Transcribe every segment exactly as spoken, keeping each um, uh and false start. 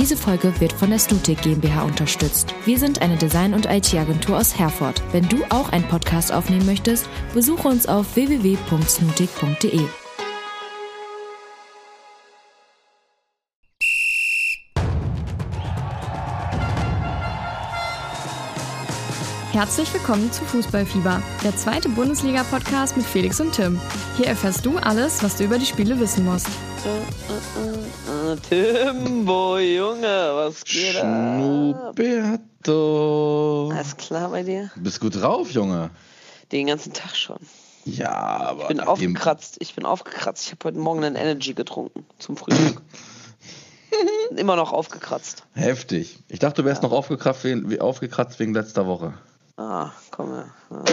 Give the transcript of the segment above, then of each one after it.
Diese Folge wird von der Stutic GmbH unterstützt. Wir sind eine Design- und I T-Agentur aus Herford. Wenn du auch einen Podcast aufnehmen möchtest, besuche uns auf w w w punkt snutic punkt de. Herzlich willkommen zu Fußballfieber, der zweite Bundesliga-Podcast mit Felix und Tim. Hier erfährst du alles, was du über die Spiele wissen musst. Uh, uh, uh, Timbo, Junge, was geht ab? Schnuberto. Alles klar bei dir? Bist gut drauf, Junge? Den ganzen Tag schon. Ja, aber... Ich bin aufgekratzt, ich bin aufgekratzt. Ich habe heute Morgen einen Energy getrunken zum Frühstück. Immer noch aufgekratzt. Heftig. Ich dachte, du wärst ja. noch aufgekratzt wegen, aufgekratzt wegen letzter Woche. Ah, komm her. Ja.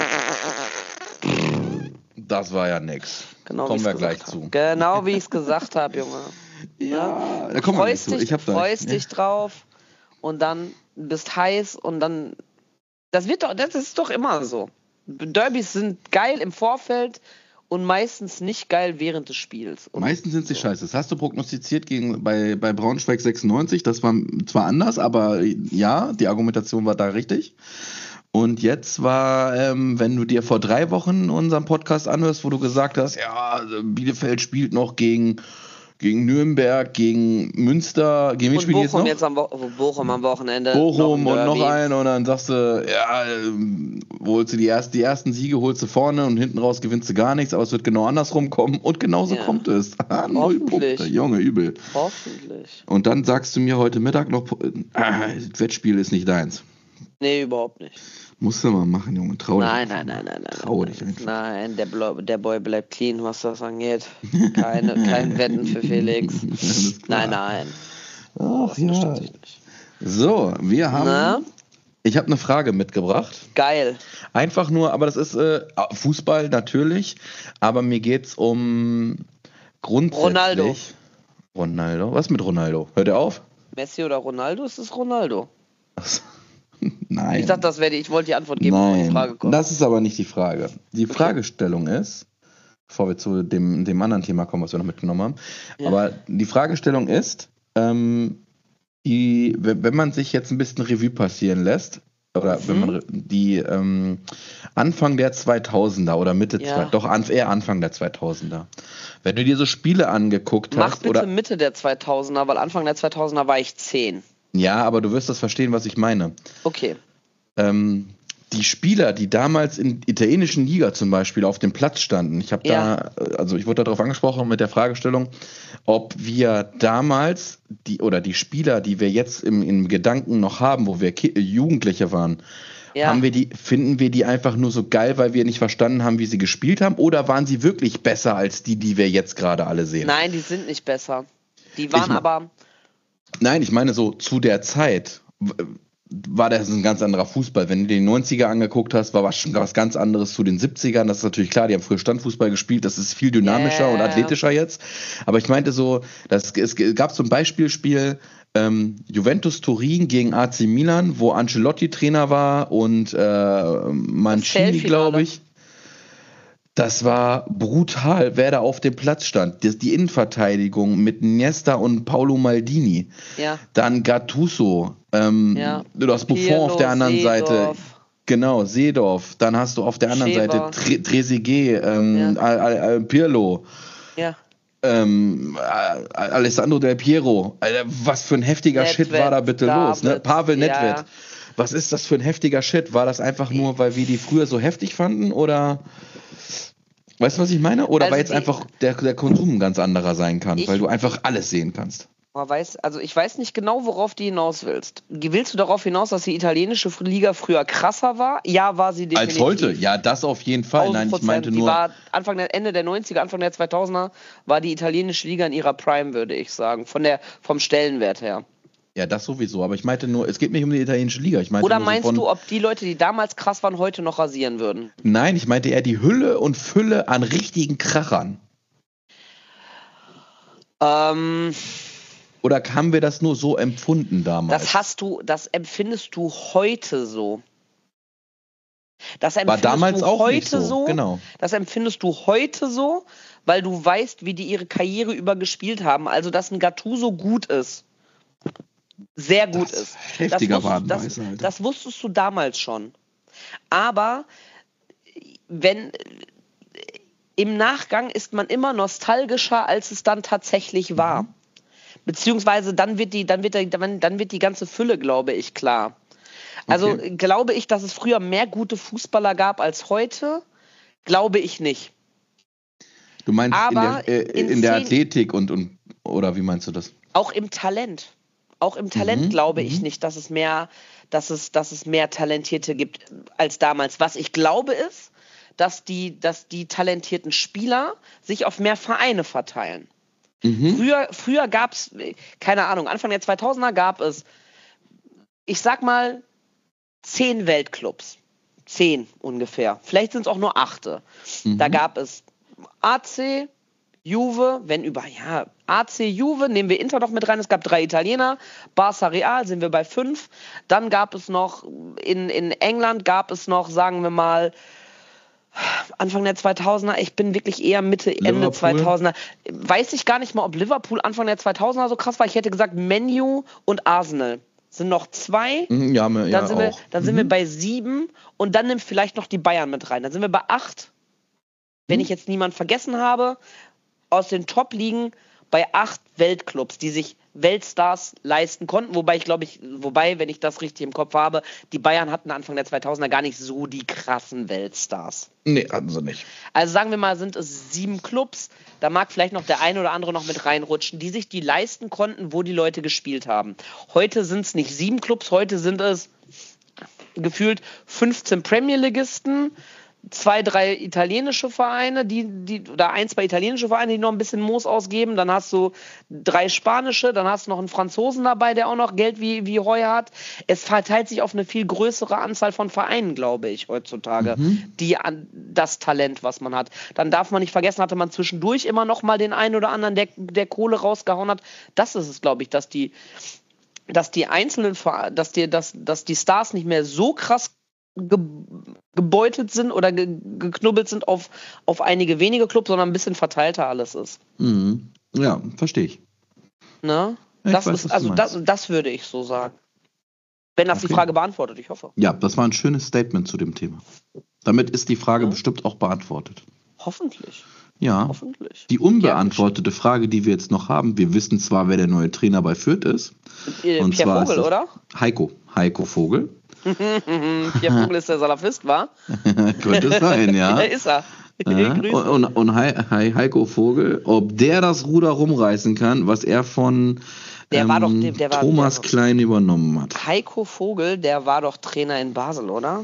Das war ja nix. Genau, kommen wir gleich zu. Genau wie ich es gesagt habe, Junge. Ja, ja? da kommen wir freust nicht dich, zu. Ich du freust dich ja. drauf und dann bist heiß und dann... Das wird doch, das ist doch immer so. Derbys sind geil im Vorfeld und meistens nicht geil während des Spiels. Und meistens sind sie so. Scheiße. Das hast du prognostiziert gegen, bei, bei Braunschweig sechsundneunzig. Das war zwar anders, aber ja, die Argumentation war da richtig. Und jetzt war, ähm, wenn du dir vor drei Wochen unseren Podcast anhörst, wo du gesagt hast, ja, Bielefeld spielt noch gegen, gegen Nürnberg, gegen Münster, gegen wen spielen die jetzt noch? Jetzt am Wo- Bochum am Wochenende. Bochum noch und noch einen und dann sagst du, ja, holst du die, erst, die ersten Siege, holst du vorne und hinten raus gewinnst du gar nichts, aber es wird genau andersrum kommen und genauso ja. kommt es. Null Punkte, Junge, übel. Hoffentlich. Und dann sagst du mir heute Mittag noch, ah, das Wettspiel ist nicht deins. Nee, überhaupt nicht. Musst du mal machen, Junge. Trau dich. Nein, nein, nein, nein, nein. Trau dich einfach. Nein, der, Blo- der Boy bleibt clean, was das angeht. Keine, kein Wetten für Felix. Nein, nein. Ach ja. So, wir haben... Na? Ich habe eine Frage mitgebracht. Geil. Einfach nur, aber das ist äh, Fußball natürlich, aber mir geht's um grundsätzlich... Ronaldo. Ronaldo? Was mit Ronaldo? Hört er auf? Messi oder Ronaldo? Es ist Ronaldo. Achso. Nein. Ich dachte, das wäre die, ich wollte die Antwort geben, Nein, bevor die Frage kommt. Das ist aber nicht die Frage. Die okay. Fragestellung ist, bevor wir zu dem, dem anderen Thema kommen, was wir noch mitgenommen haben, ja. aber die Fragestellung ist, ähm, die, wenn man sich jetzt ein bisschen Revue passieren lässt, oder mhm. wenn man die ähm, Anfang der zweitausender oder Mitte, ja. zwei, doch an, eher Anfang der zweitausender, wenn du dir so Spiele angeguckt Mach hast... Mach bitte oder Mitte der zweitausender, weil Anfang der zweitausender war ich zehn. Ja, aber du wirst das verstehen, was ich meine. Okay. Ähm, die Spieler, die damals in italienischen Liga zum Beispiel auf dem Platz standen, ich habe ja. da, also ich wurde darauf angesprochen mit der Fragestellung, ob wir damals, die oder die Spieler, die wir jetzt im, im Gedanken noch haben, wo wir Ki- Jugendliche waren, ja. haben wir die, finden wir die einfach nur so geil, weil wir nicht verstanden haben, wie sie gespielt haben, oder waren sie wirklich besser als die, die wir jetzt gerade alle sehen? Nein, die sind nicht besser. Die waren ich, aber... Nein, ich meine so, zu der Zeit war das ein ganz anderer Fußball. Wenn du dir die neunziger angeguckt hast, war was schon was ganz anderes zu den siebzigern. Das ist natürlich klar, die haben früher Standfußball gespielt, das ist viel dynamischer yeah. und athletischer jetzt. Aber ich meinte so, dass, es gab so ein Beispielspiel, ähm, Juventus Turin gegen A C Milan, wo Ancelotti Trainer war und äh, Mancini, glaube ich. Das war brutal, wer da auf dem Platz stand. Die, die Innenverteidigung mit Iniesta und Paolo Maldini. Ja. Dann Gattuso. Ähm, ja. Du hast Buffon Pirlo, auf der anderen Seedorf. Seite. Genau, Seedorf. Dann hast du auf der anderen Schäfer. Seite Tre- Trezeguet, ähm, ja. Al- Al- Al- Pirlo. Ja. Ähm, Alessandro Del Piero. Alter, was für ein heftiger Nedved, Shit war da bitte David. los? Ne? Pavel Nedved. Ja. Was ist das für ein heftiger Shit? War das einfach nur, weil wir die früher so heftig fanden? Oder... Weißt du, was ich meine? Oder also weil jetzt die, einfach der, der Konsum ein ganz anderer sein kann, ich, weil du einfach alles sehen kannst. Man weiß, also ich weiß nicht genau, worauf du hinaus willst. Willst du darauf hinaus, dass die italienische Liga früher krasser war? Ja, war sie definitiv. Als heute? Ja, das auf jeden Fall. Nein, ich meinte nur... Die war Anfang der, Ende der neunziger, Anfang der zweitausender war die italienische Liga in ihrer Prime, würde ich sagen. Von der, vom Stellenwert her. Ja, das sowieso. Aber ich meinte nur, es geht nicht um die italienische Liga. Ich meinte Oder nur so meinst von, du, ob die Leute, die damals krass waren, heute noch rasieren würden? Nein, ich meinte eher die Hülle und Fülle an richtigen Krachern. Ähm... Oder haben wir das nur so empfunden damals? Das hast du, das empfindest du heute so. Das empfindest War damals du auch heute nicht so. so. Genau. Das empfindest du heute so, weil du weißt, wie die ihre Karriere über gespielt haben. Also, dass ein Gattuso gut ist. sehr gut das ist. Heftiger das wusstest, Wadenbeißer, das, Alter. das wusstest du damals schon. Aber wenn im Nachgang ist man immer nostalgischer, als es dann tatsächlich war. Mhm. Beziehungsweise dann wird die, dann wird der, dann wird die ganze Fülle, glaube ich, klar. Also okay. Glaube ich, dass es früher mehr gute Fußballer gab als heute? Glaube ich nicht. Du meinst Aber in der, äh, in in der Athletik und, und oder wie meinst du das? Auch im Talent. Auch im Talent mhm, glaube ich mhm. nicht, dass es mehr, dass es, dass es mehr Talentierte gibt als damals. Was ich glaube ist, dass die, dass die talentierten Spieler sich auf mehr Vereine verteilen. Mhm. Früher, früher gab es, keine Ahnung, Anfang der zweitausender gab es, ich sag mal, zehn Weltclubs. Zehn ungefähr. Vielleicht sind es auch nur achte. Mhm. Da gab es A C, Juve, wenn über, ja, A C, Juve, nehmen wir Inter noch mit rein, es gab drei Italiener, Barca, Real, sind wir bei fünf. Dann gab es noch, in, in England gab es noch, sagen wir mal, Anfang der zweitausender, ich bin wirklich eher Mitte, Liverpool. Ende zweitausender. Weiß ich gar nicht mal, ob Liverpool Anfang der zweitausender so krass war. Ich hätte gesagt, Man U und Arsenal sind noch zwei. Ja, ja, dann sind, wir, dann mhm. sind wir bei sieben und dann nimmt vielleicht noch die Bayern mit rein. Dann sind wir bei acht. Wenn mhm. ich jetzt niemanden vergessen habe, aus den Top-Ligen bei acht Weltclubs, die sich Weltstars leisten konnten, wobei ich glaube ich, wobei, wenn ich das richtig im Kopf habe, die Bayern hatten Anfang der zweitausender gar nicht so die krassen Weltstars. Nee, hatten sie nicht. Also sagen wir mal, sind es sieben Clubs, da mag vielleicht noch der ein oder andere noch mit reinrutschen, die sich die leisten konnten, wo die Leute gespielt haben. Heute sind es nicht sieben Clubs, heute sind es gefühlt fünfzehn Premier-Ligisten, zwei, drei italienische Vereine, die, die, oder ein, zwei italienische Vereine, die noch ein bisschen Moos ausgeben, dann hast du drei spanische, dann hast du noch einen Franzosen dabei, der auch noch Geld wie, wie Heu hat. Es verteilt sich auf eine viel größere Anzahl von Vereinen, glaube ich, heutzutage, mhm. die an das Talent, was man hat. Dann darf man nicht vergessen, hatte man zwischendurch immer noch mal den einen oder anderen, der, der Kohle rausgehauen hat. Das ist es, glaube ich, dass die, dass die einzelnen, dass die, dass, dass die Stars nicht mehr so krass gebeutelt sind oder ge- geknubbelt sind auf, auf einige wenige Clubs, sondern ein bisschen verteilter alles ist. Mhm. Ja, verstehe ich. Ne? Ich das weiß, ist, also das, das würde ich so sagen. Wenn das okay. die Frage beantwortet, ich hoffe. Ja, das war ein schönes Statement zu dem Thema. Damit ist die Frage ja. bestimmt auch beantwortet. Hoffentlich. Ja. Hoffentlich. Die unbeantwortete Frage, die wir jetzt noch haben, wir wissen zwar, wer der neue Trainer bei Fürth ist. Äh, und Pierre zwar Vogel, ist oder? Heiko. Heiko Vogel. Pierre Vogel ist der Salafist, war? Könnte es sein, ja. Da ist er. Ja. Und, und, und He He Heiko Vogel, ob der das Ruder rumreißen kann, was er von der ähm, war doch, der, der war, Thomas der, Klein übernommen hat. Heiko Vogel, der war doch Trainer in Basel, oder?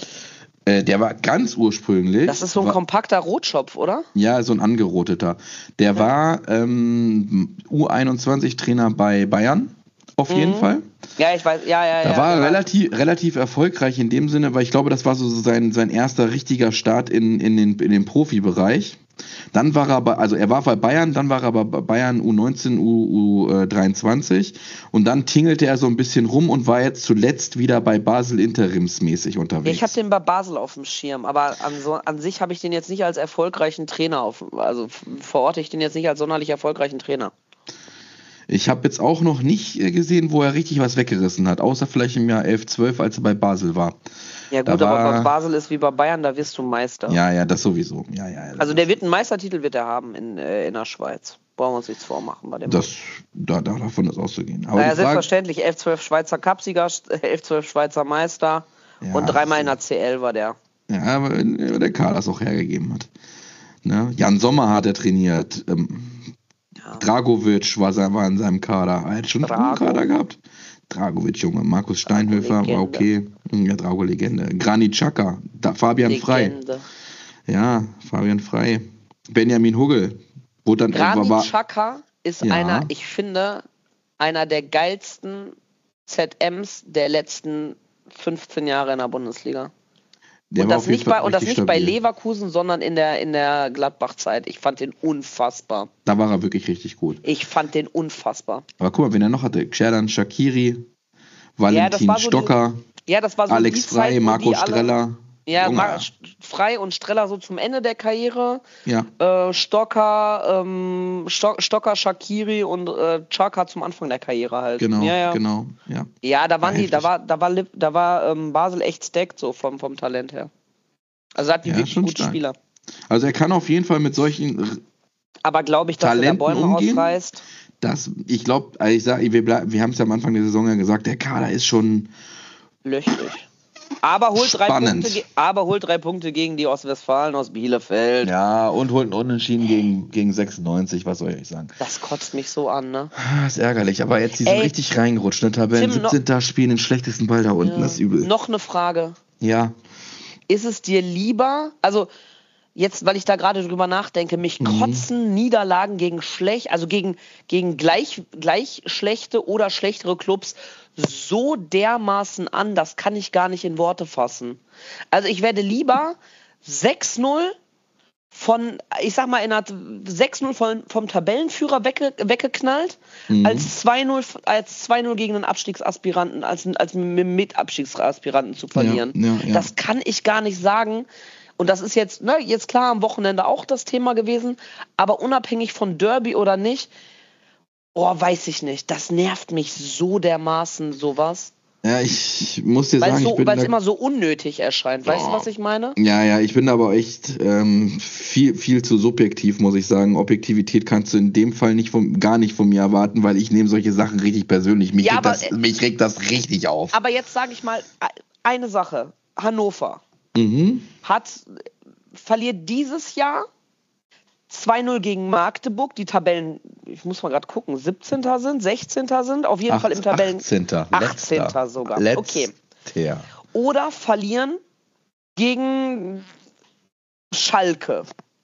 Äh, der war ganz ursprünglich. Das ist so ein war, kompakter Rotschopf, oder? Ja, so ein angeroteter. Der ja. war ähm, U einundzwanzig Trainer bei Bayern. Auf jeden mhm. Fall. Ja, ich weiß, ja, ja, da ja. war er ja. relativ, relativ erfolgreich in dem Sinne, weil ich glaube, das war so sein, sein erster richtiger Start in, in, den, in den Profibereich. Dann war er bei, also er war bei Bayern, dann war er bei Bayern U neunzehn, U dreiundzwanzig und dann tingelte er so ein bisschen rum und war jetzt zuletzt wieder bei Basel interimsmäßig unterwegs. Ich habe den bei Basel auf dem Schirm, aber an, so, an sich habe ich den jetzt nicht als erfolgreichen Trainer auf, also verorte ich den jetzt nicht als sonderlich erfolgreichen Trainer. Ich habe jetzt auch noch nicht gesehen, wo er richtig was weggerissen hat, außer vielleicht im Jahr elf, zwölf, als er bei Basel war. Ja gut, da aber bei Basel ist wie bei Bayern, da wirst du Meister. Ja, ja, das sowieso. Ja, ja, das also der wird einen Meistertitel wird er haben in, äh, in der Schweiz. Brauchen wir uns nichts vormachen bei dem. Das, da, da, davon ist auszugehen. Aber naja, selbstverständlich, elf, zwölf Schweizer Cupsieger, elf, zwölf Schweizer Meister ja, und dreimal in der C L war der. Ja, aber der Karl das auch hergegeben hat. Ne? Jan Sommer hat er trainiert. Ähm, Ja. Dragovic war, war in seinem Kader. Er hat schon einen guten Kader gehabt. Dragovic, Junge. Markus Steinhöfer war okay. Ja, Drago-Legende. Granit Xhaka. Da, Fabian Legende. Frei. Ja, Fabian Frei. Benjamin Huggel. Wo dann Granit war, Xhaka ist ja. einer, ich finde, einer der geilsten Z Ms der letzten fünfzehn Jahre in der Bundesliga. Der und das nicht, bei, und das nicht bei stabil. Leverkusen, sondern in der, in der Gladbach-Zeit. Ich fand den unfassbar. Da war er wirklich richtig gut. Ich fand den unfassbar. Aber guck mal, wen er noch hatte. Xherdan Shaqiri, Valentin ja, so Stocker, die, ja, das war so Alex Frei, Zeit, Marco Streller. Ja, Junge. Mar- Frei und Streller so zum Ende der Karriere. Ja. Äh, Stocker, ähm, Sto- Stocker, Shaqiri und äh, Chaka zum Anfang der Karriere halt. Genau, ja, ja. genau, ja. Ja, da waren Ja, die, da heftig. war, da war, Lip- da war ähm, Basel echt stacked so vom, vom Talent her. Also hat die Ja, wirklich schon gute stark. Spieler. Also er kann auf jeden Fall mit solchen, Aber glaube ich, dass er da Talenten Bäume umgehen? ausreißt? das, ich glaube, also ich sag, wir, bleib- wir haben es ja am Anfang der Saison ja gesagt, der Kader ist schon Löchrig. Aber holt, drei Spannend. Punkte, ge- aber holt drei Punkte gegen die Ostwestfalen aus Bielefeld. ja und holt einen Unentschieden gegen, gegen sechsundneunzig, was soll ich euch sagen. Das kotzt mich so an, ne? Ah, ist ärgerlich, aber jetzt die sind Ey, richtig reingerutscht, ne? Tabellen Tim, noch- siebzehnten spielen den schlechtesten Ball da unten, das ist übel. Noch eine Frage. Ja. Ist es dir lieber, also jetzt, weil ich da gerade drüber nachdenke, mich Mhm. kotzen Niederlagen gegen schlecht, also gegen, gegen gleich, gleich schlechte oder schlechtere Clubs so dermaßen an, das kann ich gar nicht in Worte fassen. Also ich werde lieber sechs null von, ich sag mal, in einer sechs null von, vom Tabellenführer wegge, weggeknallt, Mhm. als zwei null als zwei null gegen einen Abstiegsaspiranten, als, als mit Mitabstiegsaspiranten zu verlieren. Ja, ja, ja. Das kann ich gar nicht sagen. Und das ist jetzt, ne, jetzt klar am Wochenende auch das Thema gewesen, aber unabhängig von Derby oder nicht, oh, weiß ich nicht. Das nervt mich so dermaßen, sowas. Ja, ich muss dir Weil sagen, es ich so, bin weil's da, immer so unnötig erscheint. Weißt du, Oh. was ich meine? ja, ja, ich bin da aber echt ähm, viel, viel zu subjektiv, muss ich sagen. Objektivität kannst du in dem Fall nicht vom, gar nicht von mir erwarten, weil ich nehme solche Sachen richtig persönlich. Mich, Ja, regt, aber, das, äh, mich regt das richtig auf. Aber jetzt sage ich mal eine Sache. Hannover Mhm. hat, verliert dieses Jahr zwei null gegen Magdeburg, die Tabellen, ich muss mal gerade gucken, siebzehnter sind, sechzehnter sind, auf jeden Fall im Tabellen achtzehnter achtzehnter Letzter. sogar. Letzter. Okay. Ja. Oder verlieren gegen Schalke.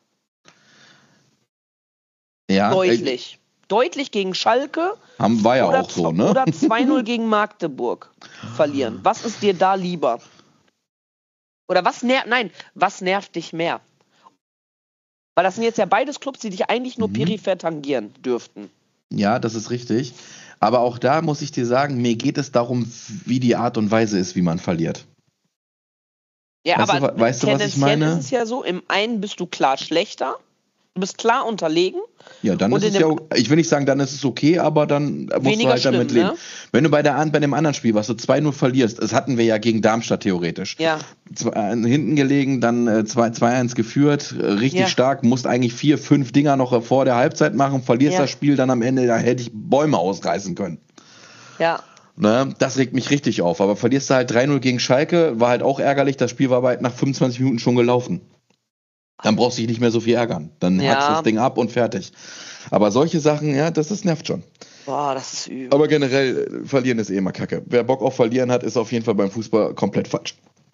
Ja, Deutlich. Deutlich gegen Schalke. Äh, haben, war ja oder, auch so, z- ne? oder zwei null gegen Magdeburg verlieren. Was ist dir da lieber? Oder was nervt, nein, was nervt dich mehr? Weil das sind jetzt ja beides Clubs, die dich eigentlich nur Mhm. peripher tangieren dürften. Ja, das ist richtig. Aber auch da muss ich dir sagen, mir geht es darum, wie die Art und Weise ist, wie man verliert. Ja, Weißt aber du, weißt du, was ich tendenziell meine? ist es ja so, im einen bist du klar schlechter, du bist klar unterlegen. Ja, dann Und ist in es dem- ja, o- ich will nicht sagen, dann ist es okay, aber dann musst Weniger du halt damit schlimm, leben. ne? Wenn du bei, der, an- bei dem anderen Spiel, was du zwei null verlierst, das hatten wir ja gegen Darmstadt theoretisch. Ja. Zwei, äh, hinten gelegen, dann äh, zwei eins geführt, äh, richtig Ja. stark, musst eigentlich vier, fünf Dinger noch vor der Halbzeit machen, verlierst Ja. das Spiel dann am Ende, da hätte ich Bäume ausreißen können. Ja. Ne? Das regt mich richtig auf. Aber verlierst du halt drei null gegen Schalke, war halt auch ärgerlich, das Spiel war bald nach fünfundzwanzig Minuten schon gelaufen. Dann brauchst du dich nicht mehr so viel ärgern. Dann Ja. hackst du das Ding ab und fertig. Aber solche Sachen, ja, das, das nervt schon. Boah, das ist übel. Aber generell, äh, verlieren ist eh immer kacke. Wer Bock auf Verlieren hat, ist auf jeden Fall beim Fußball komplett falsch.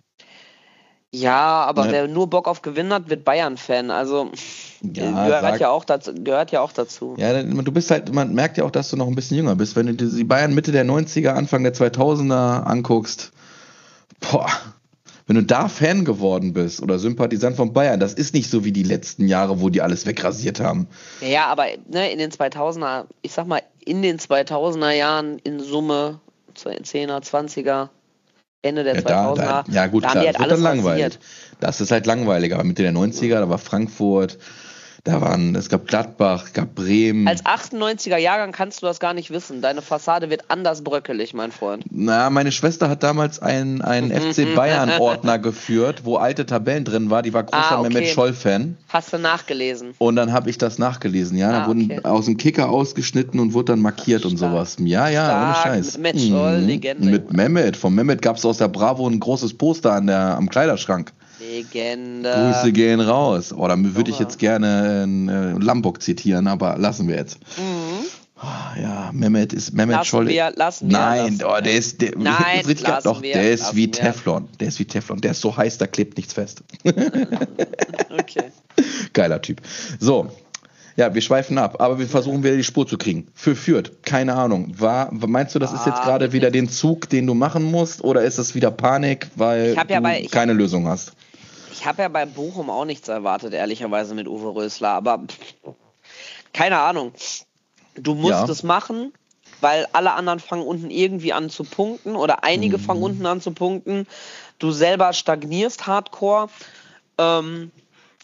Ja, aber Ne? wer nur Bock auf Gewinnen hat, wird Bayern-Fan. Also Ja, gehört, sag- ja auch dazu, gehört ja auch dazu. Ja, dann- du bist halt, man merkt ja auch, dass du noch ein bisschen jünger bist. Wenn du dir die Bayern Mitte der neunziger, Anfang der zweitausender anguckst, boah, wenn du da Fan geworden bist oder Sympathisant von Bayern, das ist nicht so wie die letzten Jahre, wo die alles wegrasiert haben. Ja, ja, aber ne, in den zweitausender, ich sag mal, in den zweitausender Jahren in Summe, zehner, zwanziger, Ende der Ja, da, zweitausender, da, ja gut, da haben klar, die das halt wird dann alles langweilig. rasiert. Das ist halt langweilig, aber Mitte der neunziger, da war Frankfurt, da waren, es gab Gladbach, es gab Bremen. Als achtundneunziger Jahrgang kannst du das gar nicht wissen. Deine Fassade wird anders bröckelig, mein Freund. Na, meine Schwester hat damals einen, einen F C Bayern-Ordner geführt, wo alte Tabellen drin war. Die war großer Ah, okay. Mehmet Scholl-Fan. Hast du nachgelesen? Und dann habe ich das nachgelesen. Ja, da Ah, wurden okay. aus dem Kicker ausgeschnitten und wurde dann markiert und Stark. sowas. Ja, ja, Stark, ohne Scheiß. mit Mehmet Scholl, Mhm. Legende. Mit Mehmet. Von Mehmet gab es aus der Bravo ein großes Poster an der, am Kleiderschrank. Legende. Grüße gehen raus. Oh, da würde ich Junge. jetzt gerne äh, Lambock zitieren, aber lassen wir jetzt. Mhm. Ah, ja, Mehmet ist Mehmet Lassen Scholl. wir, lassen wir, Nein, lassen oh, wir. der ist der, Nein, das ist richtig, lassen doch, wir, der ist lassen wie wir. Teflon. Der ist wie Teflon. Der ist so heiß, da klebt nichts fest. Okay. Geiler Typ. So. Ja, wir schweifen ab, aber wir versuchen wieder die Spur zu kriegen. Für Fürth, keine Ahnung. War, meinst du, das ist jetzt Ah, gerade bitte. wieder den Zug, den du machen musst, oder ist das wieder Panik, weil Ich hab ja du bei- ich keine Lösung hast? Ich habe ja bei Bochum auch nichts erwartet, ehrlicherweise mit Uwe Rösler, aber pff, keine Ahnung. Du musst Ja. es machen weil alle anderen fangen unten irgendwie an zu punkten oder einige Mhm. fangen unten an zu punkten. Du selber stagnierst hardcore. Ähm,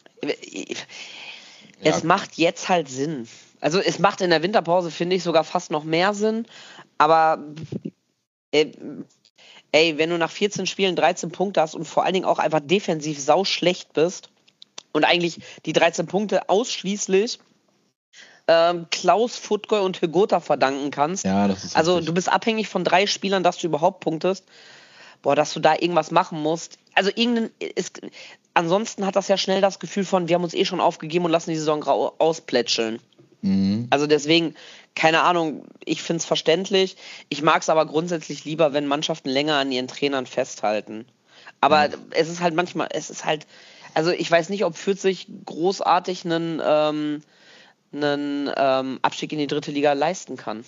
es Ja. macht jetzt halt Sinn. Also es macht in der Winterpause, finde ich, sogar fast noch mehr Sinn. Aber äh, ey, wenn du nach vierzehn Spielen dreizehn Punkte hast und vor allen Dingen auch einfach defensiv sau schlecht bist und eigentlich die dreizehn Punkte ausschließlich ähm, Klaus, Futgoy und Hygota verdanken kannst. Ja, das ist Also richtig. du bist abhängig von drei Spielern, dass du überhaupt punktest. Boah, dass du da irgendwas machen musst. Also irgendein ist, ansonsten hat das ja schnell das Gefühl von, wir haben uns eh schon aufgegeben und lassen die Saison grau ausplätscheln. Mhm. Also deswegen, keine Ahnung, ich finde es verständlich. Ich mag es aber grundsätzlich lieber, wenn Mannschaften länger an ihren Trainern festhalten. Aber es ist halt manchmal, es ist halt, also ich weiß nicht, ob Fürth sich großartig einen, ähm, einen ähm, Abstieg in die dritte Liga leisten kann.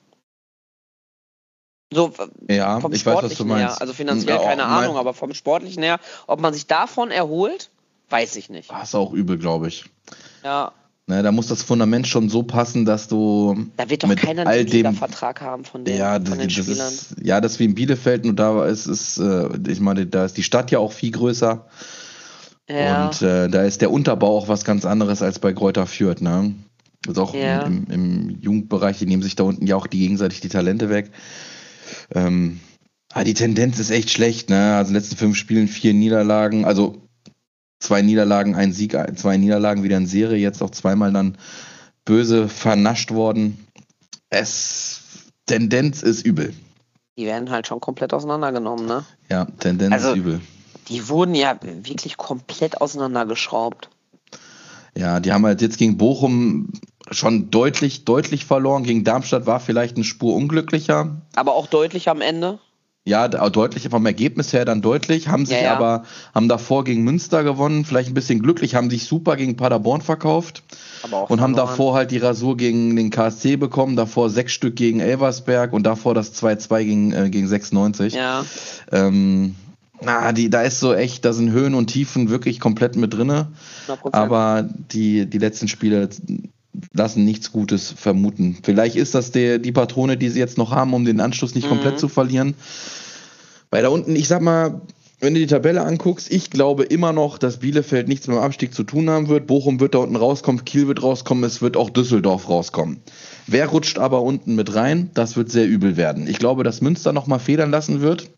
So Ja, vom ich weiß, was du Sportlichen meinst. her, also finanziell Ja, keine mein- Ahnung, aber vom Sportlichen her, ob man sich davon erholt, weiß ich nicht. Das ist auch übel, glaube ich. Ja, Ne, da muss das Fundament schon so passen, dass du da wird doch mit keiner all einen dem, Vertrag haben von den, ja, von das, den das Spielern. ist, ja, das ist wie in Bielefeld, nur da ist es, äh, ich meine, da ist die Stadt ja auch viel größer Ja, und äh, da ist der Unterbau auch was ganz anderes als bei Greuther Fürth, ne? Also auch Ja. im, im, im Jugendbereich, die nehmen sich da unten ja auch die gegenseitig die Talente weg. Ähm, aber die Tendenz ist echt schlecht, ne? Also in den letzten fünf Spielen vier Niederlagen, also zwei Niederlagen, ein Sieg, ein- zwei Niederlagen wieder in Serie, jetzt auch zweimal dann böse vernascht worden. Es Tendenz ist übel. die werden halt schon komplett auseinandergenommen, ne? Ja, Tendenz Also- ist übel. Die wurden ja wirklich komplett auseinandergeschraubt. Ja, die haben halt jetzt gegen Bochum schon deutlich, deutlich verloren. Gegen Darmstadt war vielleicht eine Spur unglücklicher. Aber auch deutlich am Ende. Ja, da- deutlich vom Ergebnis her dann deutlich, haben sich Ja, ja. aber, haben davor gegen Münster gewonnen, vielleicht ein bisschen glücklich, haben sich super gegen Paderborn verkauft Aber auch und haben verloren. davor halt die Rasur gegen den K S C bekommen, davor sechs Stück gegen Elversberg und davor das zwei zwei gegen, äh, gegen sechsundneunzig. Ja, Ähm, na, die, da ist so echt, da sind Höhen und Tiefen wirklich komplett mit drinne, hundert Prozent. aber die, die letzten Spiele lassen nichts Gutes vermuten. Vielleicht ist das der, die Patrone, die sie jetzt noch haben, um den Anschluss nicht Mhm. komplett zu verlieren. Weil da unten, ich sag mal, wenn du die Tabelle anguckst, ich glaube immer noch, dass Bielefeld nichts mit dem Abstieg zu tun haben wird. Bochum wird da unten rauskommen, Kiel wird rauskommen, es wird auch Düsseldorf rauskommen. Wer rutscht aber unten mit rein? Das wird sehr übel werden. Ich glaube, dass Münster nochmal federn lassen wird.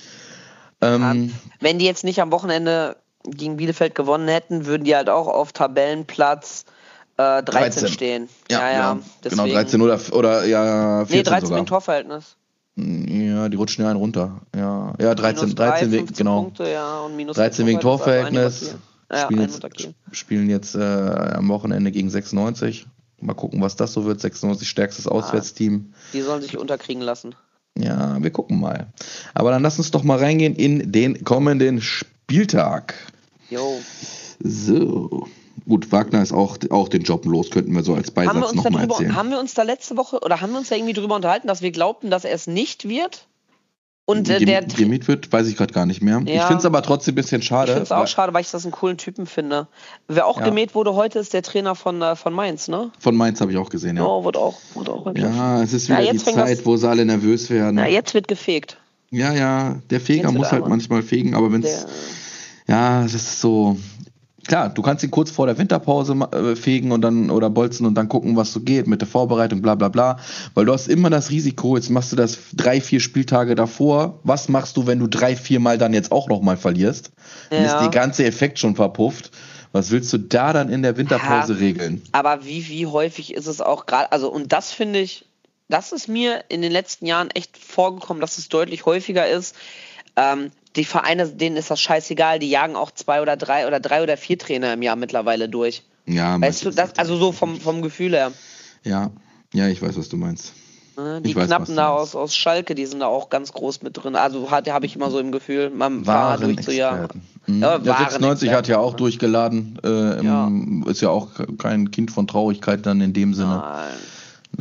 Ähm, Wenn die jetzt nicht am Wochenende gegen Bielefeld gewonnen hätten, würden die halt auch auf Tabellenplatz äh, dreizehn, dreizehn stehen. ja, ja, ja. genau, Deswegen. dreizehn oder, oder ja, vierzehn Nee, dreizehn sogar. wegen Torverhältnis. Ja, die rutschen ja einen runter. Ja, ja dreizehn, Minus drei, dreizehn wegen, fünfzehn genau. Punkte, ja, und minus dreizehn wegen Torverhältnis. Also ein Spielen ja, jetzt, spielen jetzt äh, am Wochenende gegen sechsundneunzig. Mal gucken, was das so wird. sechsundneunzig stärkstes Auswärtsteam. Die sollen sich unterkriegen lassen. Ja, wir gucken mal. Aber dann lass uns doch mal reingehen in den kommenden Spieltag. Jo. So. Gut, Wagner ist auch, auch den Job los, könnten wir so als Haben wir, Beisatz uns nochmal darüber, erzählen. haben wir uns da letzte Woche oder haben wir uns da irgendwie drüber unterhalten, dass wir glaubten, dass er es nicht wird? Und äh, Gem- der Gemietet wird, weiß ich gerade gar nicht mehr. Ich Ja. finde es aber trotzdem ein bisschen schade. Ich finde es auch weil- schade, weil ich das einen coolen Typen finde. Wer auch Ja. gemäht wurde heute, ist der Trainer von, äh, von Mainz, ne? Von Mainz habe ich auch gesehen, ja. Oh, wird auch, wird auch wirklich. Ja, es ist Ja, wieder die jetzt fängt Zeit, das- wo sie alle nervös werden. Na, jetzt wird gefegt. Ja, ja, der Feger Jetzt wird muss halt aber- manchmal fegen, aber wenn Der, es, ja, das ist so, klar, du kannst ihn kurz vor der Winterpause ma- äh, fegen und dann, oder bolzen und dann gucken, was so geht mit der Vorbereitung, bla bla bla, weil du hast immer das Risiko, jetzt machst du das drei, vier Spieltage davor, was machst du, wenn du drei, vier Mal dann jetzt auch nochmal verlierst? Dann Ja. ist der ganze Effekt schon verpufft. Was willst du da dann in der Winterpause Ja. regeln? aber wie, wie häufig ist es auch gerade, also und das finde ich, das ist mir in den letzten Jahren echt vorgekommen, dass es deutlich häufiger ist. Ähm, die Vereine, denen ist das scheißegal, die jagen auch zwei oder drei oder drei oder vier Trainer im Jahr mittlerweile durch. Ja, Weißt du, das, also so vom, vom Gefühl her. ja, ja, ich weiß, was du meinst. Ne? Die Ich weiß, was Knappen du da meinst. aus, aus Schalke, die sind da auch ganz groß mit drin. Also habe ich immer so im Gefühl, mal ein paar Waren durchzujagen. Experten. Mhm. Ja, Ja, waren sechsundneunzig hat ja Experten, auch ne? durchgeladen. Äh, im, Ist ja auch kein Kind von Traurigkeit dann in dem Sinne. Nein. Ne? Also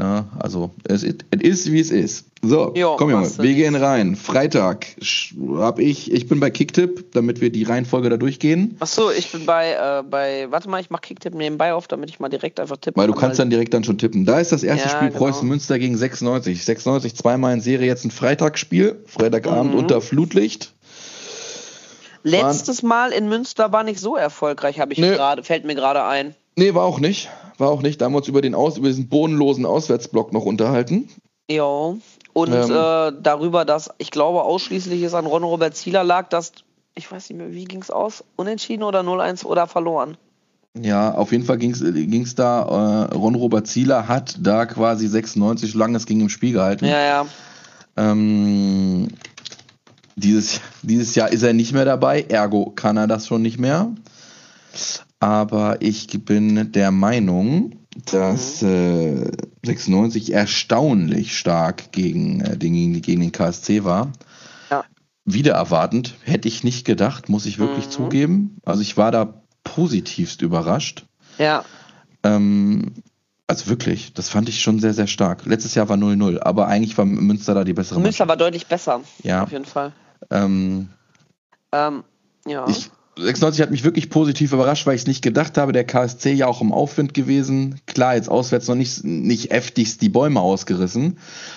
also es ist, es ist wie es ist. So, Jo, komm Junge, machst du wir nichts. gehen rein. Freitag sch- hab ich, ich bin bei Kicktipp, damit wir die Reihenfolge da durchgehen. Achso, ich bin bei, äh, bei, warte mal, ich mach Kicktipp nebenbei auf, damit ich mal direkt einfach tippen Weil du kann, kannst dann direkt dann schon tippen. Da ist das erste Ja, Spiel genau. Preußen Münster gegen sechsundneunzig. sechsundneunzig zweimal in Serie, jetzt ein Freitagsspiel. Freitagabend Mhm. unter Flutlicht. Letztes Mal in Münster war nicht so erfolgreich, habe ich Nö. gerade, fällt mir gerade ein. Nee, war auch nicht. War auch nicht. Da haben wir uns über, den Aus, über diesen bodenlosen Auswärtsblock noch unterhalten. Jo. Und Ähm. äh, darüber, dass ich glaube ausschließlich es an Ron-Robert Zieler lag, dass, ich weiß nicht mehr, wie ging es aus? Unentschieden oder null eins oder verloren? Ja, auf jeden Fall ging es da, äh, Ron-Robert Zieler hat da quasi sechsundneunzig, solange es ging, im Spiel gehalten. Ja, ja. Ähm, dieses, dieses Jahr ist er nicht mehr dabei, ergo kann er das schon nicht mehr. Aber ich bin der Meinung, dass äh, sechsundneunzig erstaunlich stark gegen, äh, den, gegen den K S C war. Ja. Wieder erwartend, hätte ich nicht gedacht, muss ich wirklich Mhm. zugeben. Also ich war da positivst überrascht. Ja. Ähm, also wirklich, das fand ich schon sehr, sehr stark. Letztes Jahr war null null, aber eigentlich war Münster da die bessere Münster Mannschaft. war deutlich besser. Ja. Auf jeden Fall. Ähm, Ähm, ja. ich, sechsundneunzig hat mich wirklich positiv überrascht, weil ich es nicht gedacht habe. Der K S C ja auch im Aufwind gewesen. Klar, jetzt auswärts noch nicht, nicht heftigst die Bäume ausgerissen.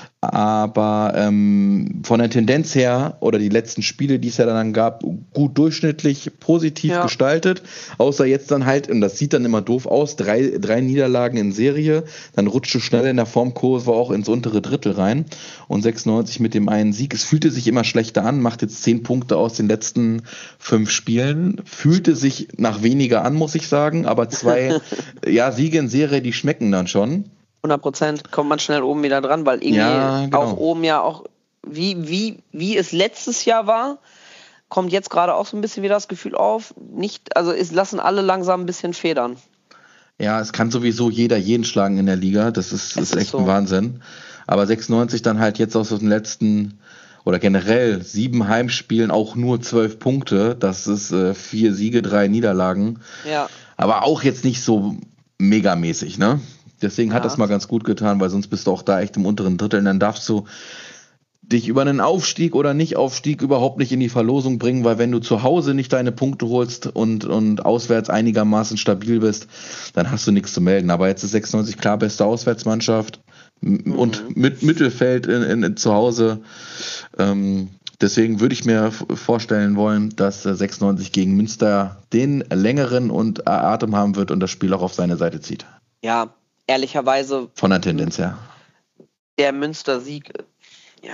Aber ähm, von der Tendenz her, oder die letzten Spiele, die es ja dann gab, gut durchschnittlich, positiv Ja. gestaltet. Außer jetzt dann halt, und das sieht dann immer doof aus, drei, drei Niederlagen in Serie. Dann rutscht du schnell in der Formkurve auch ins untere Drittel rein. Und sechsundneunzig mit dem einen Sieg. Es fühlte sich immer schlechter an, macht jetzt zehn Punkte aus den letzten fünf Spielen. Fühlte sich nach weniger an, muss ich sagen. Aber zwei ja, Siege in Serie, die schmecken dann schon. hundert Prozent kommt man schnell oben wieder dran, weil irgendwie Ja, genau. auch oben ja auch, wie, wie, wie es letztes Jahr war, kommt jetzt gerade auch so ein bisschen wieder das Gefühl auf, nicht, also es lassen alle langsam ein bisschen federn. Ja, es kann sowieso jeder jeden schlagen in der Liga. Das ist, Es ist ist echt so. ein Wahnsinn. Aber sechsundneunzig dann halt jetzt aus den letzten oder generell sieben Heimspielen auch nur zwölf Punkte. Das ist äh, vier Siege, drei Niederlagen. Ja, Aber auch jetzt nicht so megamäßig, ne? Deswegen hat Ja. das mal ganz gut getan, weil sonst bist du auch da echt im unteren Drittel. Und dann darfst du dich über einen Aufstieg oder Nicht-Aufstieg überhaupt nicht in die Verlosung bringen, weil wenn du zu Hause nicht deine Punkte holst und, und auswärts einigermaßen stabil bist, dann hast du nichts zu melden. Aber jetzt ist sechsundneunzig klar beste Auswärtsmannschaft m- und mit Mittelfeld in, in, in, zu Hause. Ähm, deswegen würde ich mir f- vorstellen wollen, dass äh, sechsundneunzig gegen Münster den längeren und Atem haben wird und das Spiel auch auf seine Seite zieht. ja, ehrlicherweise Von der Tendenz her. der Münster-Sieg, ja,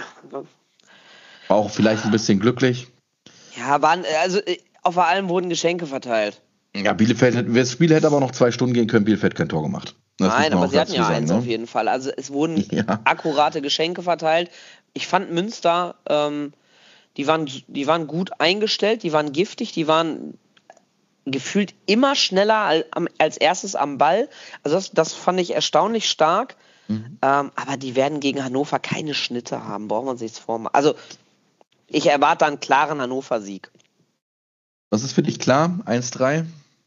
War auch vielleicht ein bisschen glücklich. ja, waren, also äh, auf allem wurden Geschenke verteilt. Ja, Bielefeld, hätte- das Spiel hätte aber noch zwei Stunden gehen können, Bielefeld kein Tor gemacht. Das muss Nein, man aber auch sie hatten dazu ja sagen, eins ne? auf jeden Fall. Also es wurden Ja. akkurate Geschenke verteilt. Ich fand Münster, ähm, die waren, die waren gut eingestellt, die waren giftig, die waren gefühlt immer schneller al- am- als erstes am Ball. Also das, das fand ich erstaunlich stark. Mhm. Ähm, aber die werden gegen Hannover keine Schnitte haben, braucht man sich das vormachen. Also ich erwarte einen klaren Hannover-Sieg. Was ist für dich klar? eins drei?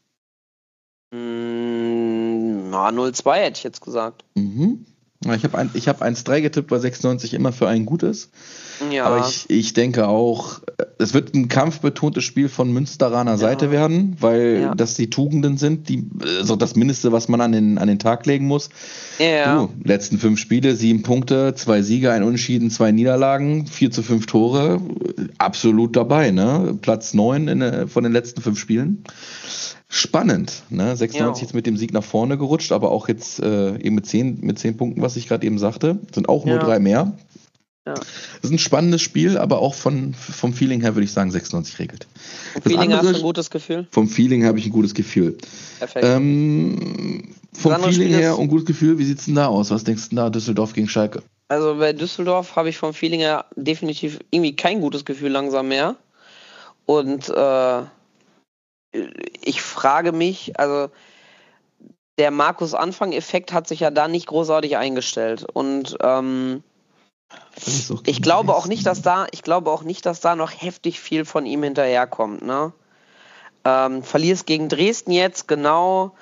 Mm, na, null zwei hätte ich jetzt gesagt. Mhm. Ja, Ich habe ein, ich hab eins drei getippt, weil sechsundneunzig immer für einen gut ist. Ja, Aber ich, ich denke auch, es wird ein kampfbetontes Spiel von Münsteraner Seite werden, weil Ja. das die Tugenden sind, die, also das Mindeste, was man an den, an den Tag legen muss. ja. Du, letzten fünf Spiele, sieben Punkte, zwei Siege, ein Unentschieden, zwei Niederlagen, vier zu fünf Tore, absolut dabei, ne? Platz neun in, der- von den letzten fünf Spielen. Spannend, ne? sechsundneunzig Ja. jetzt mit dem Sieg nach vorne gerutscht, aber auch jetzt äh, eben mit zehn, mit zehn Punkten, was ich gerade eben sagte, sind auch nur Ja. drei mehr. Ja. Das ist ein spannendes Spiel, aber auch von, vom Feeling her würde ich sagen, sechsundneunzig regelt. Vom Das Feeling hast du andere- ein gutes Gefühl? Vom Feeling habe ich ein gutes Gefühl. Perfekt. Ähm, vom Das andere Feeling Spiel her ist- und gutes Gefühl, wie sieht's denn da aus? Was denkst du denn da, Düsseldorf gegen Schalke? Also bei Düsseldorf habe ich vom Feeling her definitiv irgendwie kein gutes Gefühl langsam mehr. Und äh, ich frage mich, also der Markus-Anfang-Effekt hat sich ja da nicht großartig eingestellt. Und ähm, Das ist doch ich glaube auch nicht, dass da, ich glaube auch nicht, dass da noch heftig viel von ihm hinterherkommt. Ne? Ähm, verlierst gegen Dresden jetzt, genau.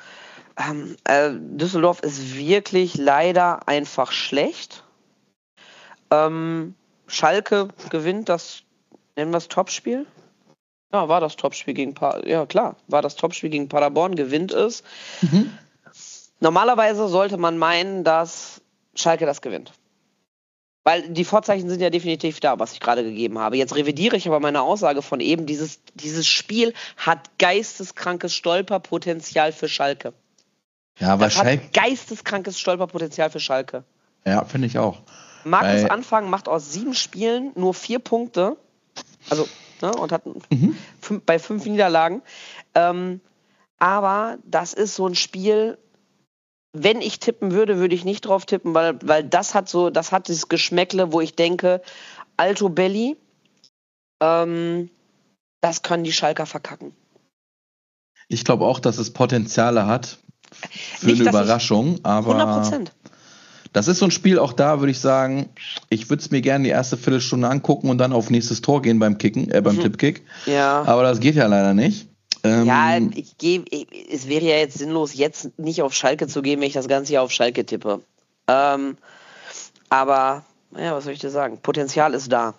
Ähm, äh, Düsseldorf ist wirklich leider einfach schlecht. Ähm, Schalke gewinnt das, nennen wir es Topspiel? Ja, war das Topspiel gegen pa- ja klar, war das Topspiel gegen Paderborn, gewinnt es. Mhm. Normalerweise sollte man meinen, dass Schalke das gewinnt. Weil die Vorzeichen sind ja definitiv da, was ich gerade gegeben habe. Jetzt revidiere ich aber meine Aussage von eben. Dieses, dieses Spiel hat geisteskrankes Stolperpotenzial für Schalke. Ja, aber Das Schalke. hat geisteskrankes Stolperpotenzial für Schalke. Ja, finde ich auch. Markus Weil- Anfang macht aus sieben Spielen nur vier Punkte. Also, ne, und hat Mhm. fünf, bei fünf Niederlagen. Ähm, aber das ist so ein Spiel, wenn ich tippen würde, würde ich nicht drauf tippen, weil, weil das hat so, das hat dieses Geschmäckle, wo ich denke, Alto Belli, ähm, das können die Schalker verkacken. Ich glaube auch, dass es Potenziale hat für Nicht, eine dass ich- Überraschung, aber hundert Prozent. das ist so ein Spiel, auch da würde ich sagen, ich würde es mir gerne die erste Viertelstunde angucken und dann auf nächstes Tor gehen beim Kicken, äh, beim Mhm. Tippkick. Ja. Aber das geht ja leider nicht. Ähm, Ja, ich gehe, es wäre ja jetzt sinnlos, jetzt nicht auf Schalke zu gehen, wenn ich das Ganze hier auf Schalke tippe. Ähm, aber, naja, was soll ich dir sagen? Potenzial ist da.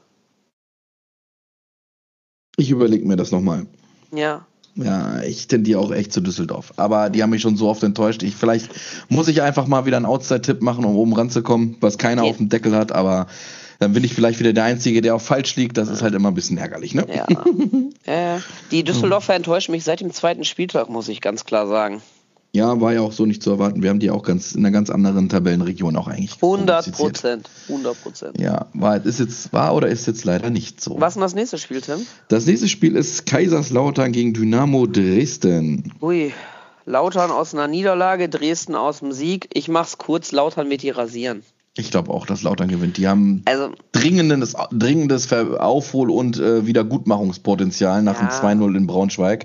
Ich überlege mir das nochmal. Ja. Ja, ich tendiere auch echt zu Düsseldorf. Aber die haben mich schon so oft enttäuscht. Ich, vielleicht muss ich einfach mal wieder einen Outside-Tipp machen, um oben ranzukommen, was keiner Okay. auf dem Deckel hat. Aber dann bin ich vielleicht wieder der Einzige, der auch falsch liegt. Das ist halt immer ein bisschen ärgerlich, ne? Ja. äh, die Düsseldorfer enttäuschen mich seit dem zweiten Spieltag, muss ich ganz klar sagen. Ja, war ja auch so nicht zu erwarten. Wir haben die auch ganz in einer ganz anderen Tabellenregion auch eigentlich hundert prognostiziert. Prozent. hundert Prozent. Ja, war, ist jetzt, war oder ist jetzt leider nicht so. Was ist denn das nächste Spiel, Tim? Das nächste Spiel ist Kaiserslautern gegen Dynamo Dresden. Ui, Lautern aus einer Niederlage, Dresden aus dem Sieg. Ich mach's kurz, Lautern wird die rasieren. Ich glaube auch, dass Lautern gewinnt. Die haben Also, dringendes, dringendes Ver- Aufhol- und äh, Wiedergutmachungspotenzial nach dem Ja. zwei null in Braunschweig.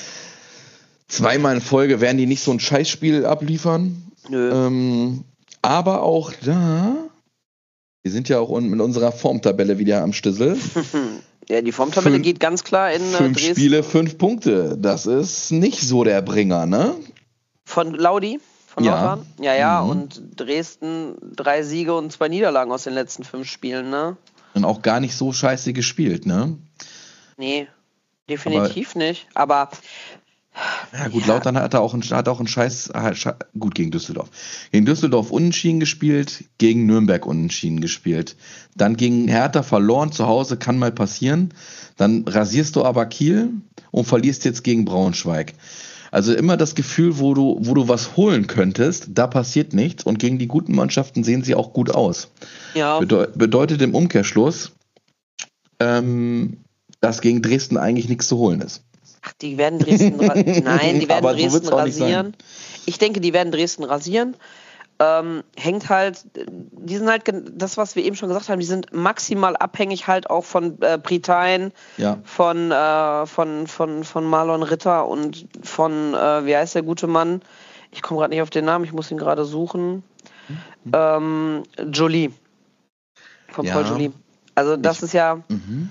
Zweimal in Folge werden die nicht so ein Scheißspiel abliefern. nö. Ähm, aber auch da, wir sind ja auch un- mit unserer Formtabelle wieder am Stissel. Ja, die Formtabelle fünf- geht ganz klar in äh, Fünf Dresden. Spiele, fünf Punkte. Das ist nicht so der Bringer, ne? Von Laudi? Von Ja. Lautern? Ja, ja, Mhm. und Dresden drei Siege und zwei Niederlagen aus den letzten fünf Spielen, ne? Und auch gar nicht so scheiße gespielt, ne? Nee, definitiv nicht. Aber Ja gut, Ja. Lautern hat auch einen, hat auch einen Scheiß, äh, Sche- gut gegen Düsseldorf. Gegen Düsseldorf unentschieden gespielt, gegen Nürnberg unentschieden gespielt. Dann gegen Hertha verloren, zu Hause kann mal passieren. Dann rasierst du aber Kiel und verlierst jetzt gegen Braunschweig. Also immer das Gefühl, wo du, wo du was holen könntest, da passiert nichts und gegen die guten Mannschaften sehen sie auch gut aus. ja, Bedeu- bedeutet im Umkehrschluss, ähm, dass gegen Dresden eigentlich nichts zu holen ist. ach, die werden Dresden ra- Nein, die werden Aber so wird's Dresden auch nicht rasieren. Ich denke, die werden Dresden rasieren. Ähm, hängt halt, die sind halt gen- das, was wir eben schon gesagt haben, die sind maximal abhängig halt auch von äh, Britein, Ja. von, äh, von, von, von Marlon Ritter und von, äh, wie heißt der gute Mann? Ich komme gerade nicht auf den Namen, ich muss ihn gerade suchen. Ähm, Jolie. Von Ja. Paul Jolie. Also das Ich- ist ja, Mhm.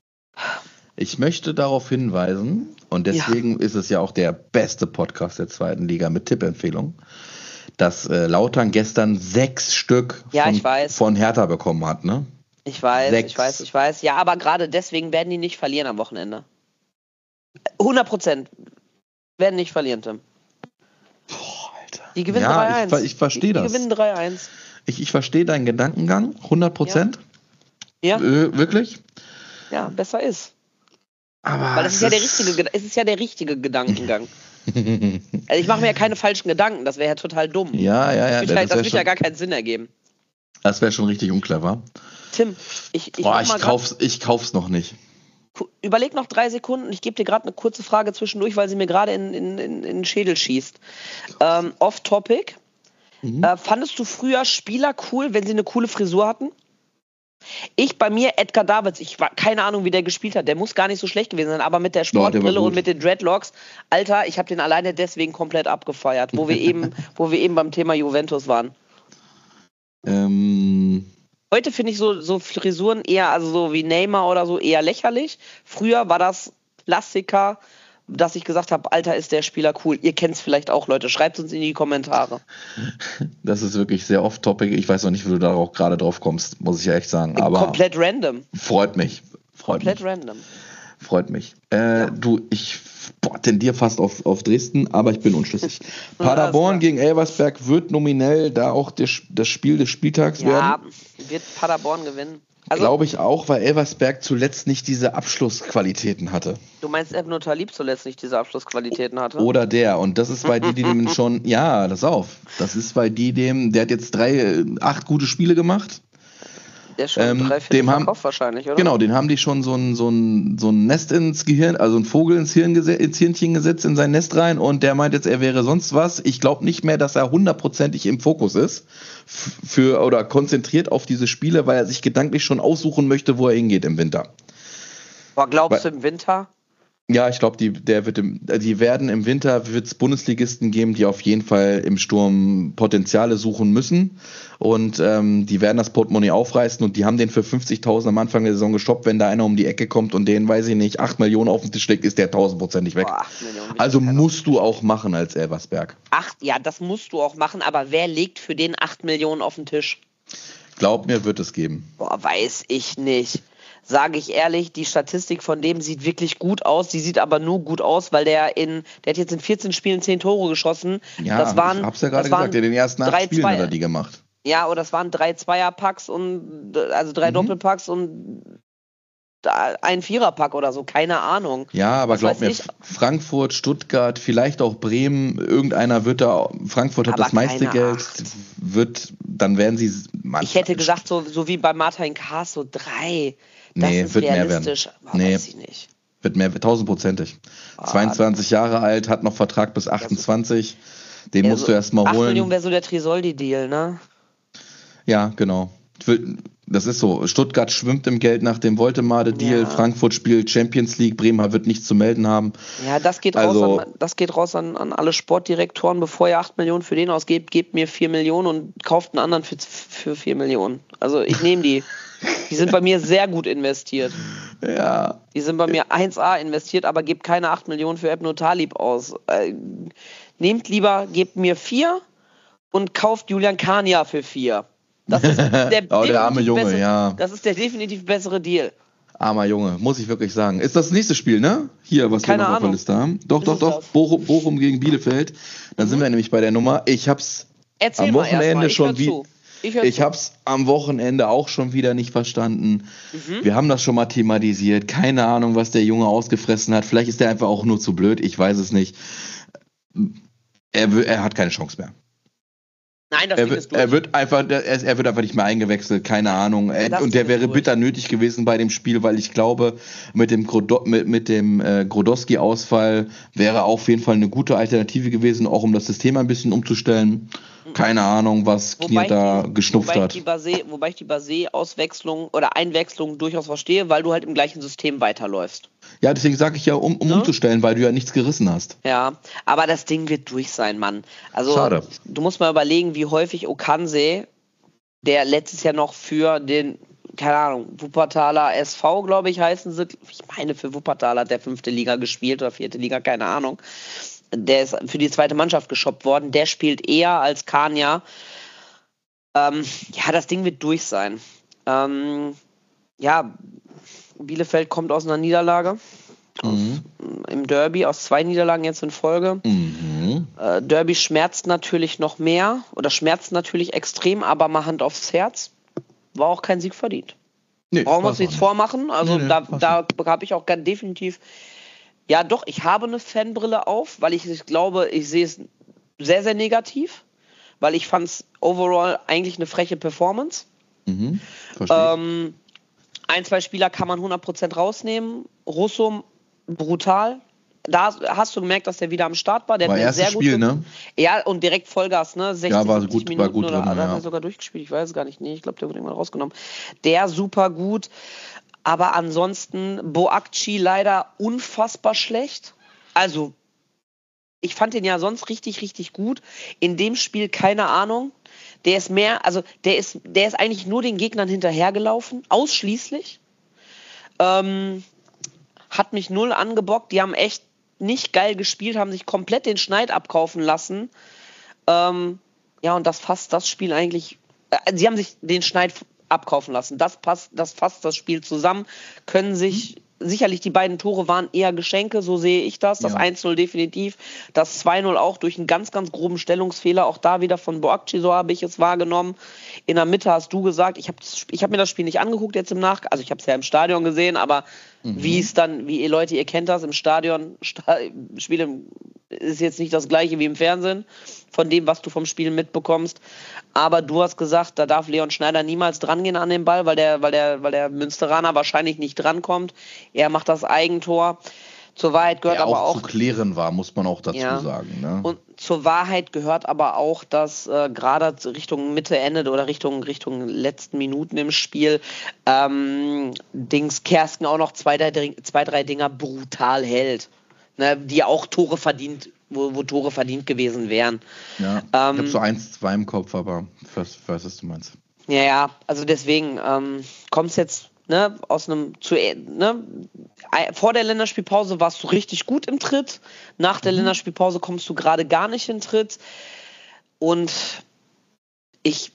Ich möchte darauf hinweisen, und deswegen ist es ja auch der beste Podcast der zweiten Liga mit Tippempfehlung, dass äh, Lautern gestern sechs Stück Ja, von, ich weiß. von Hertha bekommen hat, ne? ich weiß, Sechs. ich weiß, ich weiß. Ja, aber gerade deswegen werden die nicht verlieren am Wochenende. hundert Prozent werden nicht verlieren, Tim. Boah, Alter. Die gewinnen Ja, drei ich eins. ver- ich verstehe die, das. Die gewinnen drei eins. Ich, ich verstehe deinen Gedankengang, hundert Prozent. Ja, Äh, wirklich? ja, besser ist. Aber Weil es ist ja der richtige, Ged- es ist ja der richtige Gedankengang. Also ich mache mir ja keine falschen Gedanken, das wäre ja total dumm. Ja, ja, ja. das Das, wird, halt, das wäre wird ja schon, gar keinen Sinn ergeben. das wär schon richtig unclever. Tim, ich, ich, Boah, mach ich, mal grad- kauf's, ich kauf's noch nicht. ku- überleg noch drei Sekunden. Ich gebe dir gerade eine kurze Frage zwischendurch, weil sie mir gerade in, in, in, in den Schädel schießt. Ähm, Off-Topic. Mhm. Äh, fandest du früher Spieler cool, wenn sie eine coole Frisur hatten? Ich bei mir, Edgar Davids, ich war keine Ahnung, wie der gespielt hat. Der muss gar nicht so schlecht gewesen sein, aber mit der Ja, der war Sportbrille gut. und mit den Dreadlocks, Alter, ich habe den alleine deswegen komplett abgefeiert, wo wir eben, wo wir eben beim Thema Juventus waren. Ähm, Heute finde ich so, so Frisuren eher, also so wie Neymar oder so, eher lächerlich. Früher war das Klassiker, dass ich gesagt habe, Alter, ist der Spieler cool. Ihr kennt es vielleicht auch, Leute. Schreibt uns in die Kommentare. Das ist wirklich sehr off-topic. Ich weiß noch nicht, wie du da auch gerade drauf kommst, muss ich ja echt sagen. Aber komplett random. Freut mich. Freut komplett mich. random. Freut mich. Äh, ja. Du, ich boah, tendiere fast auf, auf Dresden, aber ich bin unschlüssig. Paderborn gegen Elversberg wird nominell da auch der, das Spiel des Spieltags ja, werden. Ja, wird Paderborn gewinnen. Also, glaube ich auch, weil Elversberg zuletzt nicht diese Abschlussqualitäten hatte. Du meinst, Ebner Talib zuletzt nicht diese Abschlussqualitäten hatte? Oder der. Und das ist bei die, die dem schon, ja, das auf. Das ist bei die dem, der hat jetzt drei, acht gute Spiele gemacht. Der ist schon ähm, drei, vier dem haben, Kopf wahrscheinlich, oder? Genau, den haben die schon so ein, so ein, so ein Nest ins Gehirn, also ein Vogel ins, Hirn gese- ins Hirnchen gesetzt, in sein Nest rein, und der meint jetzt, er wäre sonst was. Ich glaube nicht mehr, dass er hundertprozentig im Fokus ist f- für oder konzentriert auf diese Spiele, weil er sich gedanklich schon aussuchen möchte, wo er hingeht im Winter. Boah, glaubst weil, du im Winter? Ja, ich glaube, die, der wird im, die werden im Winter wird es Bundesligisten geben, die auf jeden Fall im Sturm Potenziale suchen müssen, und ähm, die werden das Portemonnaie aufreißen, und die haben den für fünfzigtausend am Anfang der Saison gestoppt. Wenn da einer um die Ecke kommt und den, weiß ich nicht, acht Millionen auf den Tisch legt, ist der tausendprozentig weg. Boah, acht Millionen, also musst du auch machen als Elversberg. Acht, ja, das musst du auch machen, aber wer legt für den acht Millionen auf den Tisch? Glaub mir, wird es geben. Boah, weiß ich nicht. Sage ich ehrlich, die Statistik von dem sieht wirklich gut aus. Die sieht aber nur gut aus, weil der in, der hat jetzt in vierzehn Spielen zehn Tore geschossen. Ja, das waren, ich hab's ja gerade gesagt, der den ersten acht Spielen Zwei- hat er die gemacht. Ja, oder das waren drei Zweierpacks und also drei Mhm. Doppelpacks und ein Viererpack oder so, keine Ahnung. Ja, aber Was glaub weiß mir, ich. Frankfurt, Stuttgart, vielleicht auch Bremen, irgendeiner wird da, Frankfurt hat Aber das meiste keine Geld, acht. wird, dann werden sie, Mann, Ich hätte gesagt, so, so wie bei Martin Kaas, so drei. Das Nee, ist wird mehr werden. realistisch. Boah, Nee. weiß ich nicht. wird mehr, tausendprozentig. Ah, zweiundzwanzig Jahre alt, hat noch Vertrag bis achtundzwanzig, den Ja, musst so du erst mal acht holen. Millionen wäre so der Trisoldi-Deal, ne? Ja, genau. Das ist so. Stuttgart schwimmt im Geld nach dem Woltemade-Deal. Ja. Frankfurt spielt Champions League. Bremen wird nichts zu melden haben. Ja, das geht Also- raus, an, das geht raus an, an alle Sportdirektoren. Bevor ihr acht Millionen für den ausgebt, gebt mir vier Millionen und kauft einen anderen für, für vier Millionen. Also ich nehme die. Die sind bei mir sehr gut investiert. Ja. Die sind bei mir eins A investiert, aber gebt keine acht Millionen für Ebner Talib aus. Äh, nehmt lieber, gebt mir vier und kauft Julian Kania für vier. Das ist der, Oh, der arme definitiv Junge, bessere, ja. Das ist der definitiv bessere Deal. Armer Junge, muss ich wirklich sagen. Ist das nächste Spiel, ne? Hier, was Keine wir noch auf der Ahnung. Liste haben. Doch, Ist doch, es doch. das? Bochum, Bochum gegen Bielefeld. Dann sind wir nämlich bei der Nummer. Ich hab's Erzähl am mal erst Wochenende mal. Ich schon hör wie zu. Ich, hör Ich zu. hab's am Wochenende auch schon wieder nicht verstanden. Mhm. Wir haben das schon mal thematisiert. Keine Ahnung, was der Junge ausgefressen hat. Vielleicht ist er einfach auch nur zu blöd. Ich weiß es nicht. Er, w- er hat keine Chance mehr. Nein, das Er Ding wird, ist durch. er wird einfach, er, er wird einfach nicht mehr eingewechselt. Keine Ahnung. Er, das und der Ding ist wäre durch. bitter nötig gewesen bei dem Spiel, weil ich glaube, mit dem, Grodo, mit, mit dem äh, Grodowski-Ausfall wäre auf jeden Fall eine gute Alternative gewesen, auch um das System ein bisschen umzustellen. Keine Ahnung, was Wobei Knier da die- geschnupft wobei hat. Ich die Basé, wobei ich die Basé-Auswechslung oder Einwechslung durchaus verstehe, weil du halt im gleichen System weiterläufst. Ja, deswegen sage ich ja, um, um Ne? umzustellen, weil du ja nichts gerissen hast. Ja, aber das Ding wird durch sein, Mann. Also, Schade. du musst mal überlegen, wie häufig Okanse, der letztes Jahr noch für den, keine Ahnung, Wuppertaler S V, glaube ich, heißen sie. Ich meine, für Wuppertal hat der fünfte Liga gespielt oder vierte Liga, keine Ahnung. Der ist für die zweite Mannschaft geshoppt worden. Der spielt eher als Kania. Ähm, ja, das Ding wird durch sein. Ähm, ja, Bielefeld kommt aus einer Niederlage. Mhm. Im Derby, aus zwei Niederlagen jetzt in Folge. Mhm. Äh, Derby schmerzt natürlich noch mehr oder schmerzt natürlich extrem, aber mal Hand aufs Herz, war auch kein Sieg verdient. Nee, Brauchen wir war's uns auch nichts nicht. vormachen. Also Nee, nee, da, war's da habe ich auch ganz definitiv, ja doch, ich habe eine Fanbrille auf, weil ich, ich glaube, ich sehe es sehr, sehr negativ, weil ich fand es overall eigentlich eine freche Performance. Mhm. Verstehe. Ähm, ein, zwei Spieler kann man hundert Prozent rausnehmen. Russo, brutal. Da hast du gemerkt, dass der wieder am Start war. Der War hat mir erstes sehr gut Spiel, ge- ne? Ja, und direkt Vollgas, ne? sechzig, Ja, war siebzig gut- Minuten war gut oder drin, oder hat ja. er sogar durchgespielt. Ich weiß es gar nicht. Nee, ich glaube, der wurde irgendwann rausgenommen. Der super gut. Aber ansonsten Boakci leider unfassbar schlecht. Also, ich fand den ja sonst richtig, richtig gut. In dem Spiel keine Ahnung. Der ist mehr, also der ist, der ist eigentlich nur den Gegnern hinterhergelaufen, ausschließlich. Ähm, hat mich null angebockt. Die haben echt nicht geil gespielt, haben sich komplett den Schneid abkaufen lassen. Ähm, ja, und das fasst das Spiel eigentlich, äh, sie haben sich den Schneid abkaufen lassen. Das passt, das fasst das Spiel zusammen, können sich, mhm. sicherlich die beiden Tore waren eher Geschenke, so sehe ich das. Das ja. eins null definitiv, das zwei null auch durch einen ganz, ganz groben Stellungsfehler, auch da wieder von Boakci, so habe ich es wahrgenommen. In der Mitte hast du gesagt, ich habe ich hab mir das Spiel nicht angeguckt jetzt im Nachgang, also ich habe es ja im Stadion gesehen, aber mhm. wie es dann, wie ihr Leute, ihr kennt das, im Stadion, Sta- Spiele ist jetzt nicht das gleiche wie im Fernsehen, von dem, was du vom Spiel mitbekommst. Aber du hast gesagt, da darf Leon Schneider niemals drangehen an den Ball, weil der, weil der, weil der Münsteraner wahrscheinlich nicht drankommt. Er macht das Eigentor. Zur Wahrheit gehört der aber auch auch... zu klären war, muss man auch dazu ja. sagen. Ne? Und zur Wahrheit gehört aber auch, dass äh, gerade Richtung Mitte, Ende oder Richtung, Richtung letzten Minuten im Spiel ähm, Dings Kersken auch noch zwei, drei, zwei, drei Dinger brutal hält. Ne, die auch Tore verdient, wo, wo Tore verdient gewesen wären. Ja, ähm, ich habe so eins, zwei im Kopf, aber ich weiß, ich weiß was du meinst. Ja, ja, also deswegen ähm, kommt es jetzt ne, aus einem, zu, ne, vor der Länderspielpause warst du richtig gut im Tritt, nach der mhm. Länderspielpause kommst du gerade gar nicht in Tritt und ich,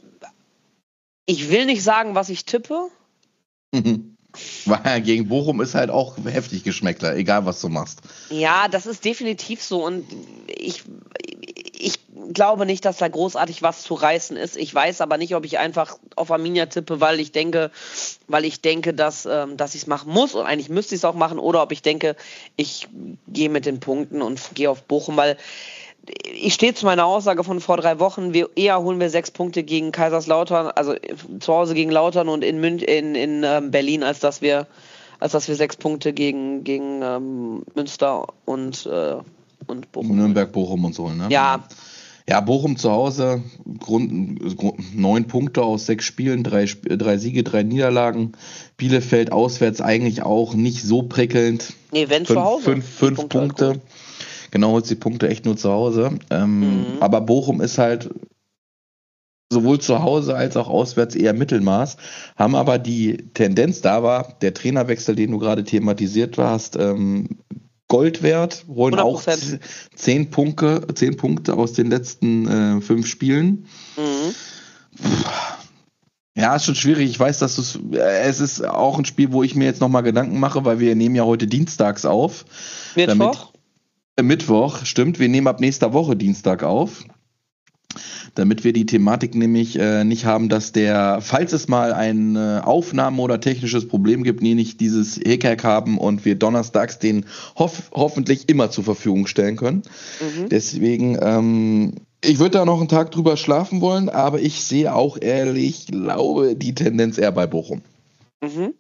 ich will nicht sagen, was ich tippe. Mhm. Weil gegen Bochum ist halt auch heftig Geschmäckler, egal was du machst. Ja, das ist definitiv so und ich, ich glaube nicht, dass da großartig was zu reißen ist. Ich weiß aber nicht, ob ich einfach auf Arminia tippe, weil ich denke, weil ich denke, dass, ähm, dass ich es machen muss und eigentlich müsste ich es auch machen oder ob ich denke, ich gehe mit den Punkten und gehe auf Bochum, weil ich stehe zu meiner Aussage von vor drei Wochen, wir, eher holen wir sechs Punkte gegen Kaiserslautern, also zu Hause gegen Lautern und in, Mün- in, in ähm, Berlin, als dass wir als dass wir sechs Punkte gegen, gegen ähm, Münster und, äh, und Bochum. Nürnberg, Bochum und so, ne? Ja. Ja, Bochum zu Hause, Grund, Grund, neun Punkte aus sechs Spielen, drei, drei Siege, drei Niederlagen. Bielefeld auswärts eigentlich auch nicht so prickelnd. Nee, wenn fünf, zu Hause. Fünf, fünf Punkte. Punkte. Genau, holst die Punkte echt nur zu Hause. Ähm, mhm. Aber Bochum ist halt sowohl zu Hause als auch auswärts eher Mittelmaß, haben aber die Tendenz, da war der Trainerwechsel, den du gerade thematisiert hast, ähm, Gold wert, holen hundert Prozent. Auch zehn Punkte, zehn Punkte aus den letzten äh, fünf Spielen. Mhm. Ja, ist schon schwierig. Ich weiß, dass du's, äh, es ist auch ein Spiel, wo ich mir jetzt nochmal Gedanken mache, weil wir nehmen ja heute dienstags auf. Mittwoch? Damit, äh, Mittwoch, stimmt. Wir nehmen ab nächster Woche Dienstag auf. Damit wir die Thematik nämlich äh, nicht haben, dass der, falls es mal ein äh, Aufnahme- oder technisches Problem gibt, nie nicht dieses Hickhack haben und wir donnerstags den hoff- hoffentlich immer zur Verfügung stellen können. Mhm. Deswegen, ähm, ich würde da noch einen Tag drüber schlafen wollen, aber ich sehe auch ehrlich, glaube die Tendenz eher bei Bochum. Mhm.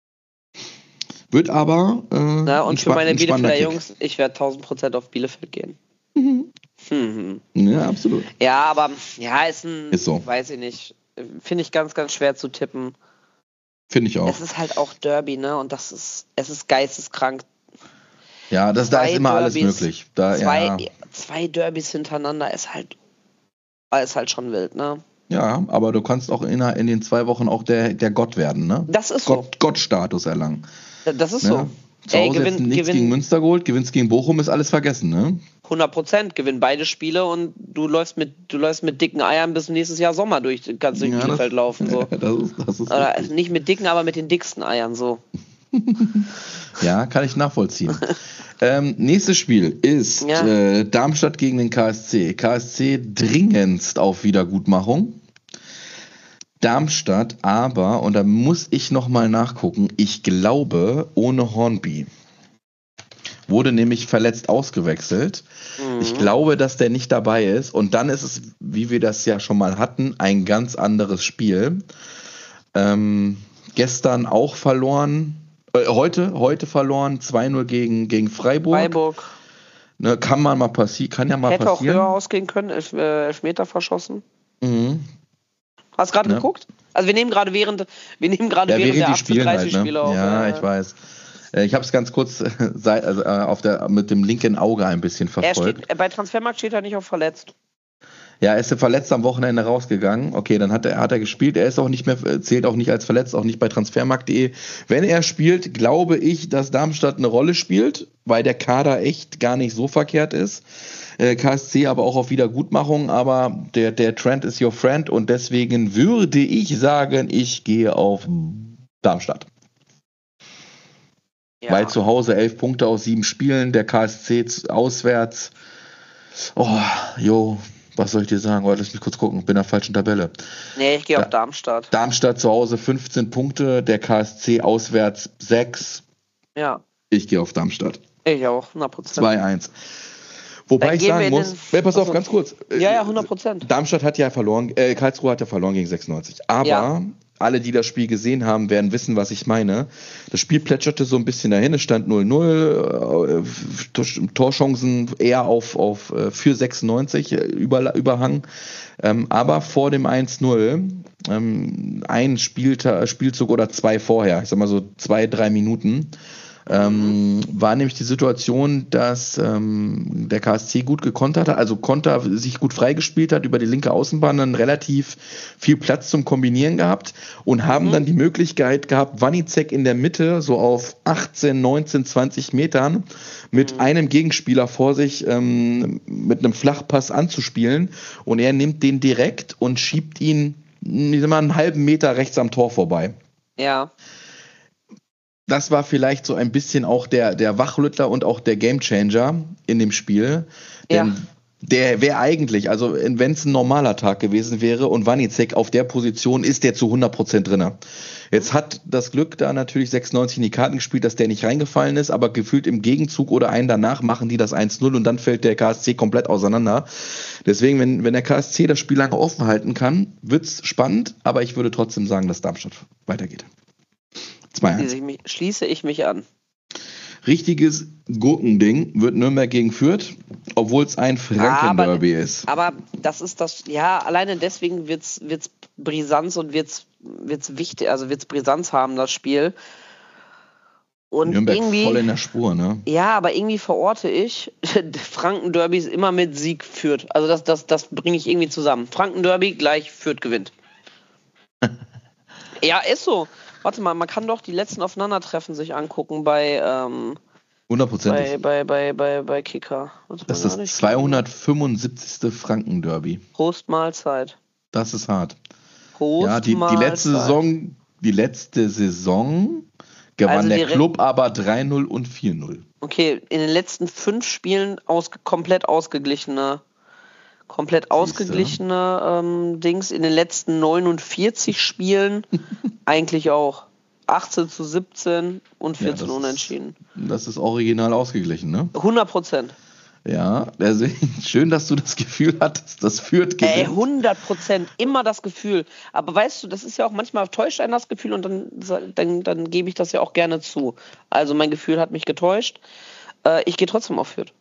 Wird aber äh, Na, und für meine Bielefelder Jungs, ich werde tausend Prozent auf Bielefeld gehen. Mhm. Mhm. Ja, absolut. Ja, aber ja, ist ein, ist so. Weiß ich nicht, finde ich ganz, ganz schwer zu tippen. Finde ich auch. Es ist halt auch Derby, ne, und das ist, es ist geisteskrank. Ja, das, da ist immer Derbys, alles möglich. Da, zwei, ja. zwei Derbys hintereinander ist halt, ist halt schon wild, ne. Ja, aber du kannst auch in, in den zwei Wochen auch der, der Gott werden, ne? Das ist Gott, so. Gottstatus erlangen. Das ist ne? so. Zu Hause jetzt nichts gegen Münster geholt, gewinnst gegen Bochum, ist alles vergessen, ne? hundert Prozent, gewinnen beide Spiele und du läufst mit du läufst mit dicken Eiern bis nächstes Jahr Sommer durch, kannst durch ja, Bielefeld das, laufen. So. Das ist, das ist Oder nicht mit dicken, aber mit den dicksten Eiern, so. Ja, kann ich nachvollziehen. ähm, nächstes Spiel ist ja. äh, Darmstadt gegen den K S C. K S C dringendst auf Wiedergutmachung. Darmstadt aber, und da muss ich nochmal nachgucken, ich glaube ohne Hornby. Wurde nämlich verletzt ausgewechselt. Mhm. Ich glaube, dass der nicht dabei ist. Und dann ist es, wie wir das ja schon mal hatten, ein ganz anderes Spiel. Ähm, gestern auch verloren, äh, heute, heute verloren, zwei null gegen, gegen Freiburg. Freiburg. Ne, kann man mal passi- kann ja mal Hätte passieren. Hätte auch höher ausgehen können, Elf, äh, Elfmeter verschossen. Mhm. Hast du gerade ja. geguckt? Also wir nehmen gerade während, wir nehmen gerade ja, während, während der achtzehn dreißig halt, ne? Spiele auf. Ja, äh, ich weiß. Ich habe es ganz kurz also, auf der, mit dem linken Auge ein bisschen verfolgt. Er steht, bei Transfermarkt steht er nicht auf verletzt. Ja, er ist verletzt am Wochenende rausgegangen. Okay, dann hat er, hat er gespielt. Er ist auch nicht mehr, zählt auch nicht als verletzt, auch nicht bei transfermarkt punkt de. Wenn er spielt, glaube ich, dass Darmstadt eine Rolle spielt, weil der Kader echt gar nicht so verkehrt ist. Äh, K S C aber auch auf Wiedergutmachung, aber der, der Trend is your friend und deswegen würde ich sagen, ich gehe auf Darmstadt. Ja. Weil zu Hause elf Punkte aus sieben Spielen, der K S C auswärts. Oh, jo. Was soll ich dir sagen? Oh, lass mich kurz gucken. Ich bin in der falschen Tabelle. Nee, ich gehe da, auf Darmstadt. Darmstadt zu Hause fünfzehn Punkte, der K S C auswärts sechs. Ja. Ich gehe auf Darmstadt. Ich auch, hundert Prozent. zwei eins. Wobei ich sagen muss, den, pass auf, ganz kurz. Ja, ja, hundert Prozent. Darmstadt hat ja verloren, äh, Karlsruhe hat ja verloren gegen sechsundneunzig. Aber ja. alle, die das Spiel gesehen haben, werden wissen, was ich meine. Das Spiel plätscherte so ein bisschen dahin, es stand null null, äh, Torchancen eher auf, auf für sechsundneunzig, über, Überhang. Ähm, aber vor dem eins null, ähm, ein Spielta- Spielzug oder zwei vorher, ich sag mal so zwei, drei Minuten, Ähm, war nämlich die Situation, dass ähm, der K S C gut gekontert hat, also Konter sich gut freigespielt hat, über die linke Außenbahn dann relativ viel Platz zum Kombinieren gehabt und haben mhm. dann die Möglichkeit gehabt, Wanizek in der Mitte so auf achtzehn, neunzehn, zwanzig Metern mit mhm. einem Gegenspieler vor sich ähm, mit einem Flachpass anzuspielen und er nimmt den direkt und schiebt ihn, ich sag mal, einen halben Meter rechts am Tor vorbei. Ja. Das war vielleicht so ein bisschen auch der, der Wachrüttler und auch der Gamechanger in dem Spiel. Denn ja. der wäre eigentlich, also wenn es ein normaler Tag gewesen wäre und Wanizek auf der Position ist, der zu hundert Prozent drin. Jetzt hat das Glück da natürlich sechsundneunzig in die Karten gespielt, dass der nicht reingefallen ist, aber gefühlt im Gegenzug oder einen danach machen die das eins null und dann fällt der K S C komplett auseinander. Deswegen, wenn, wenn der K S C das Spiel lange offen halten kann, wird's spannend, aber ich würde trotzdem sagen, dass Darmstadt weitergeht. Schließe ich, mich, schließe ich mich an. Richtiges Gurkending wird Nürnberg gegen Fürth, obwohl es ein Franken-Derby ist. Aber das ist das, ja, alleine deswegen wird es Brisanz und wird es wichtig, also wird es Brisanz haben, das Spiel. Und Nürnberg irgendwie, voll in der Spur, ne? Ja, aber irgendwie verorte ich Franken-Derbys immer mit Sieg Fürth. Also das, das, das bringe ich irgendwie zusammen. Franken-Derby gleich Fürth gewinnt. Ja, ist so. Warte mal, man kann doch die letzten Aufeinandertreffen sich angucken bei ähm, hundertprozentig. Bei, bei, bei, bei, bei Kicker. Das ist das zweihundertfünfundsiebzigste Franken-Derby. Prost Mahlzeit. Das ist hart. Prost ja, die, die letzte Saison, die letzte Saison gewann also der Club aber drei null und vier null. Okay, in den letzten fünf Spielen aus, komplett ausgeglichene komplett ausgeglichene ähm, Dings. In den letzten neunundvierzig Spielen eigentlich auch. achtzehn zu siebzehn und vierzehn ja, unentschieden. Ist, das ist original ausgeglichen, ne? hundert Prozent. Ja, deswegen schön, dass du das Gefühl hattest, das führt gewinnt. Ey, hundert Prozent, immer das Gefühl. Aber weißt du, das ist ja auch manchmal täuscht einen das Gefühl und dann, dann, dann gebe ich das ja auch gerne zu. Also mein Gefühl hat mich getäuscht. Äh, ich gehe trotzdem auf Fürth.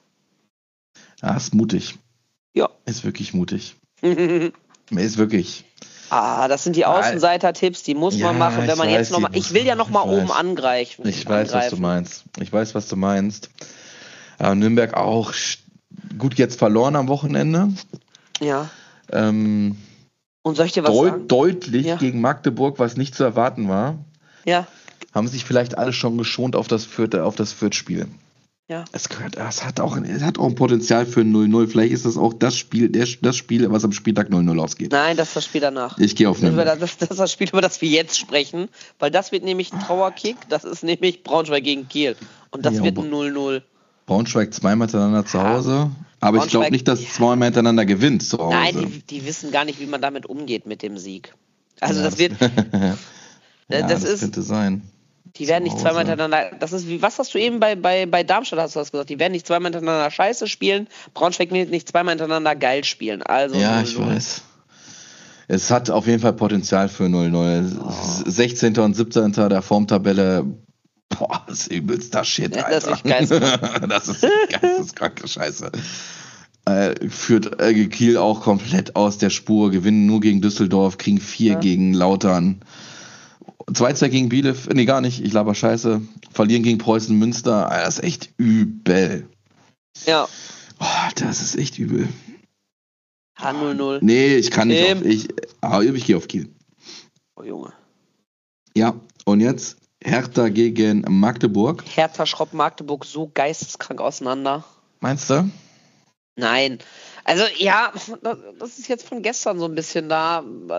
Ja, ist mutig. Ja. Ist wirklich mutig. Ist wirklich. Ah, das sind die Außenseiter-Tipps, die muss ja, man machen, wenn man weiß, jetzt nochmal. Ich will ja nochmal oben angreifen. Ich weiß, angreifen. was du meinst. Ich weiß, was du meinst. Aber Nürnberg auch gut jetzt verloren am Wochenende. Ja. Ähm, Und soll ich dir was deut- sagen? Deutlich ja. gegen Magdeburg, was nicht zu erwarten war. Ja. Haben sich vielleicht alle schon geschont auf das Fürth, auf das Fürth-Spiel. Ja. Es, gehört, es, hat auch, es hat auch ein Potenzial für ein null null. Vielleicht ist das auch das Spiel, der, das Spiel, was am Spieltag null null ausgeht. Nein, das ist das Spiel danach. Ich gehe auf Nürnberg. Das, das ist das Spiel, über das wir jetzt sprechen, weil das wird nämlich ein Trauerkick. Das ist nämlich Braunschweig gegen Kiel. Und das ja, wird ein null null. Braunschweig zweimal hintereinander zu Hause. Aber ich glaube nicht, dass ja. zweimal hintereinander gewinnt zu Hause. Nein, die, die wissen gar nicht, wie man damit umgeht mit dem Sieg. Also ja, das, das wird... ja, das, das ist, könnte sein. Die werden nicht zweimal hintereinander, das ist wie, was hast du eben bei, bei, bei Darmstadt hast du das gesagt, die werden nicht zweimal hintereinander scheiße spielen, Braunschweig wird nicht zweimal hintereinander geil spielen, also ja, null null. Ich weiß. Es hat auf jeden Fall Potenzial für null null. Oh. sechzehnter und siebzehnter der Formtabelle, boah, das ist übelster Shit, Alter. Das ist geisteskrank. Das ist geisteskranke Scheiße. Äh, führt äh, Kiel auch komplett aus der Spur, gewinnen nur gegen Düsseldorf, kriegen vier ja. gegen Lautern. zwei zwei gegen Bielefeld, nee, gar nicht, ich laber Scheiße. Verlieren gegen Preußen Münster, Alter, das ist echt übel. Ja. Oh, das ist echt übel. Ah, null null. Nee, ich kann nicht Ähm. auf, ich, ah, ich gehe auf Kiel. Oh, Junge. Ja, und jetzt Hertha gegen Magdeburg. Hertha schraubt Magdeburg so geisteskrank auseinander. Meinst du? Nein. Also, ja, das ist jetzt von gestern so ein bisschen da.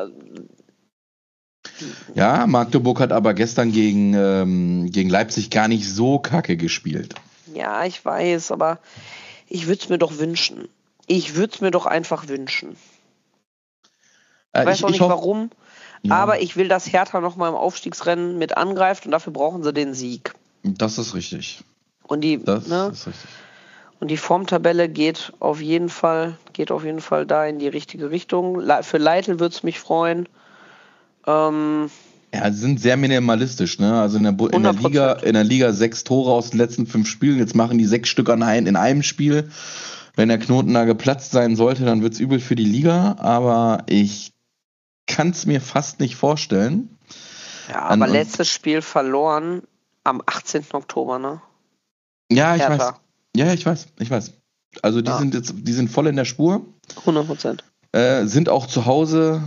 Ja, Magdeburg hat aber gestern gegen, ähm, gegen Leipzig gar nicht so kacke gespielt. Ja, ich weiß, aber ich würde es mir doch wünschen. Ich würde es mir doch einfach wünschen. Ich Äh, weiß ich, auch ich nicht hoff- warum, Ja, aber ich will, dass Hertha nochmal im Aufstiegsrennen mit angreift und dafür brauchen sie den Sieg. Das ist richtig. Und die, Das ne, ist richtig. und die Formtabelle geht auf jeden Fall, geht auf jeden Fall da in die richtige Richtung. Le- Für Leitl würde es mich freuen. Ähm, Ja, sie sind sehr minimalistisch, ne? Also in der, Bu- in der hundert Liga, Prozent. in der Liga sechs Tore aus den letzten fünf Spielen. Jetzt machen die sechs Stück an ein, in einem Spiel. Wenn der Knoten da geplatzt sein sollte, dann wird's übel für die Liga. Aber ich kann es mir fast nicht vorstellen. ja, An- aber letztes Spiel verloren am achtzehnten Oktober, ne? Ja, ich Hertha. weiß. Ja, ich weiß, ich weiß. Also die Ja. sind jetzt, die sind voll in der Spur, hundert Prozent. äh, sind auch zu Hause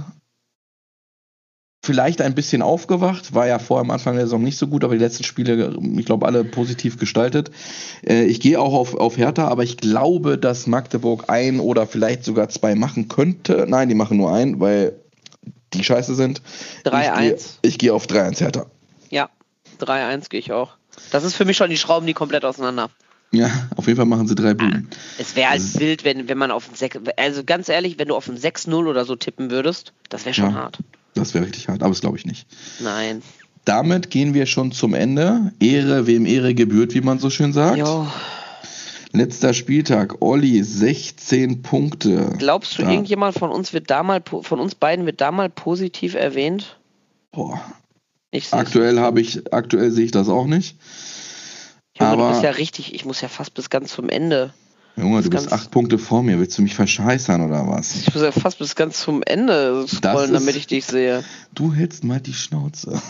vielleicht ein bisschen aufgewacht, war ja vor am Anfang der Saison nicht so gut, aber die letzten Spiele, ich glaube, alle positiv gestaltet. Äh, ich gehe auch auf, auf Hertha, aber ich glaube, dass Magdeburg ein oder vielleicht sogar zwei machen könnte. Nein, die machen nur ein, weil die scheiße sind. drei eins. Ich gehe ich gehe auf drei eins Hertha. Ja, drei eins gehe ich auch. Das ist für mich schon, die schrauben die komplett auseinander. Ja, auf jeden Fall machen sie drei Buden. Es wäre halt wild, wenn, wenn man auf ein sechs, also ganz ehrlich, wenn du auf ein sechs null oder so tippen würdest, das wäre schon Ja. hart. Das wäre richtig hart, aber das glaube ich nicht. Nein. Damit gehen wir schon zum Ende. Ehre, wem Ehre gebührt, wie man so schön sagt. Jo. Letzter Spieltag. Olli, sechzehn Punkte. Glaubst du, Da- irgendjemand von uns wird da mal, po- von uns beiden wird da mal positiv erwähnt? Boah. Ich seh's Aktuell nicht. habe ich, aktuell sehe ich das auch nicht. Junge, aber- du bist ja richtig, ich muss ja fast bis ganz zum Ende. Junge, du Das bist ganz- acht Punkte vor mir. Willst du mich verscheißern oder was? Ich muss ja fast bis ganz zum Ende scrollen, ist- damit ich dich sehe. Du hältst mal die Schnauze.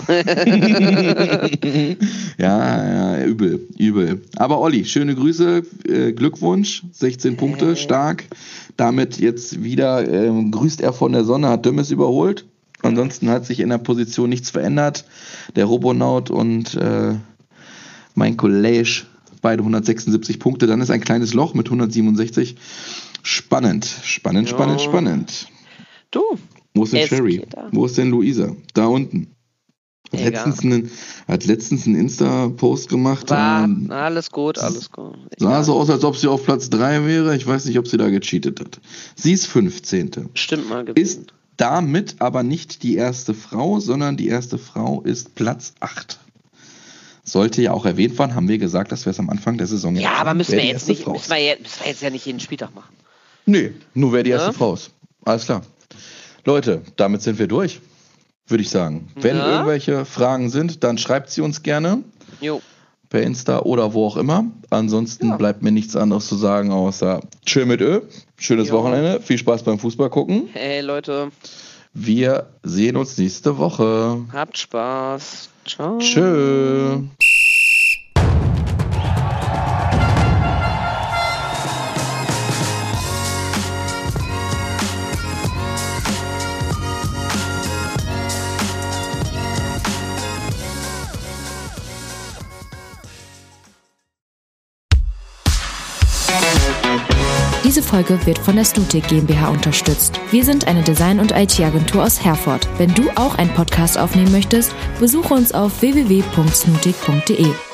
ja, ja, übel, übel. Aber Olli, schöne Grüße, äh, Glückwunsch, sechzehn Punkte, stark. Damit jetzt wieder ähm, grüßt er von der Sonne, hat Dömmes überholt. Ansonsten hat sich in der Position nichts verändert. Der Robonaut und äh, mein Kollege, beide hundertsechsundsiebzig Punkte. Dann ist ein kleines Loch mit hundertsiebenundsechzig. Spannend, spannend, Ja. spannend, spannend. Du, Wo ist denn Es Sherry? geht da. Wo ist denn Luisa? Da unten. Hat Egal. letztens einen, hat letztens einen Insta-Post gemacht. war ähm, alles gut, alles gut. sah Egal. so aus, als ob sie auf Platz drei wäre. Ich weiß nicht, ob sie da gecheatet hat. Sie ist fünfzehnte. Stimmt mal gewesen. Ist damit aber nicht die erste Frau, sondern die erste Frau ist Platz acht. Sollte ja auch erwähnt werden, haben wir gesagt, dass wir es am Anfang der Saison Ja, machen, aber müssen wer wir, die jetzt erste nicht, Frau müssen, ist. wir jetzt, müssen wir jetzt ja nicht jeden Spieltag machen. Nee, nur wer die erste Ja? Frau ist. Alles klar. Leute, damit sind wir durch, würde ich sagen. Wenn Ja. irgendwelche Fragen sind, dann schreibt sie uns gerne Jo. per Insta oder wo auch immer. Ansonsten Ja. bleibt mir nichts anderes zu sagen, außer Chill mit Ö. Schönes Jo. Wochenende. Viel Spaß beim Fußball gucken. Hey Leute, Wir sehen uns nächste Woche. habt Spaß. Ciao. Tschö. Diese Folge wird von der Stutik GmbH unterstützt. Wir sind eine Design- und I T-Agentur aus Herford. Wenn du auch einen Podcast aufnehmen möchtest, besuche uns auf w w w punkt snutik punkt de.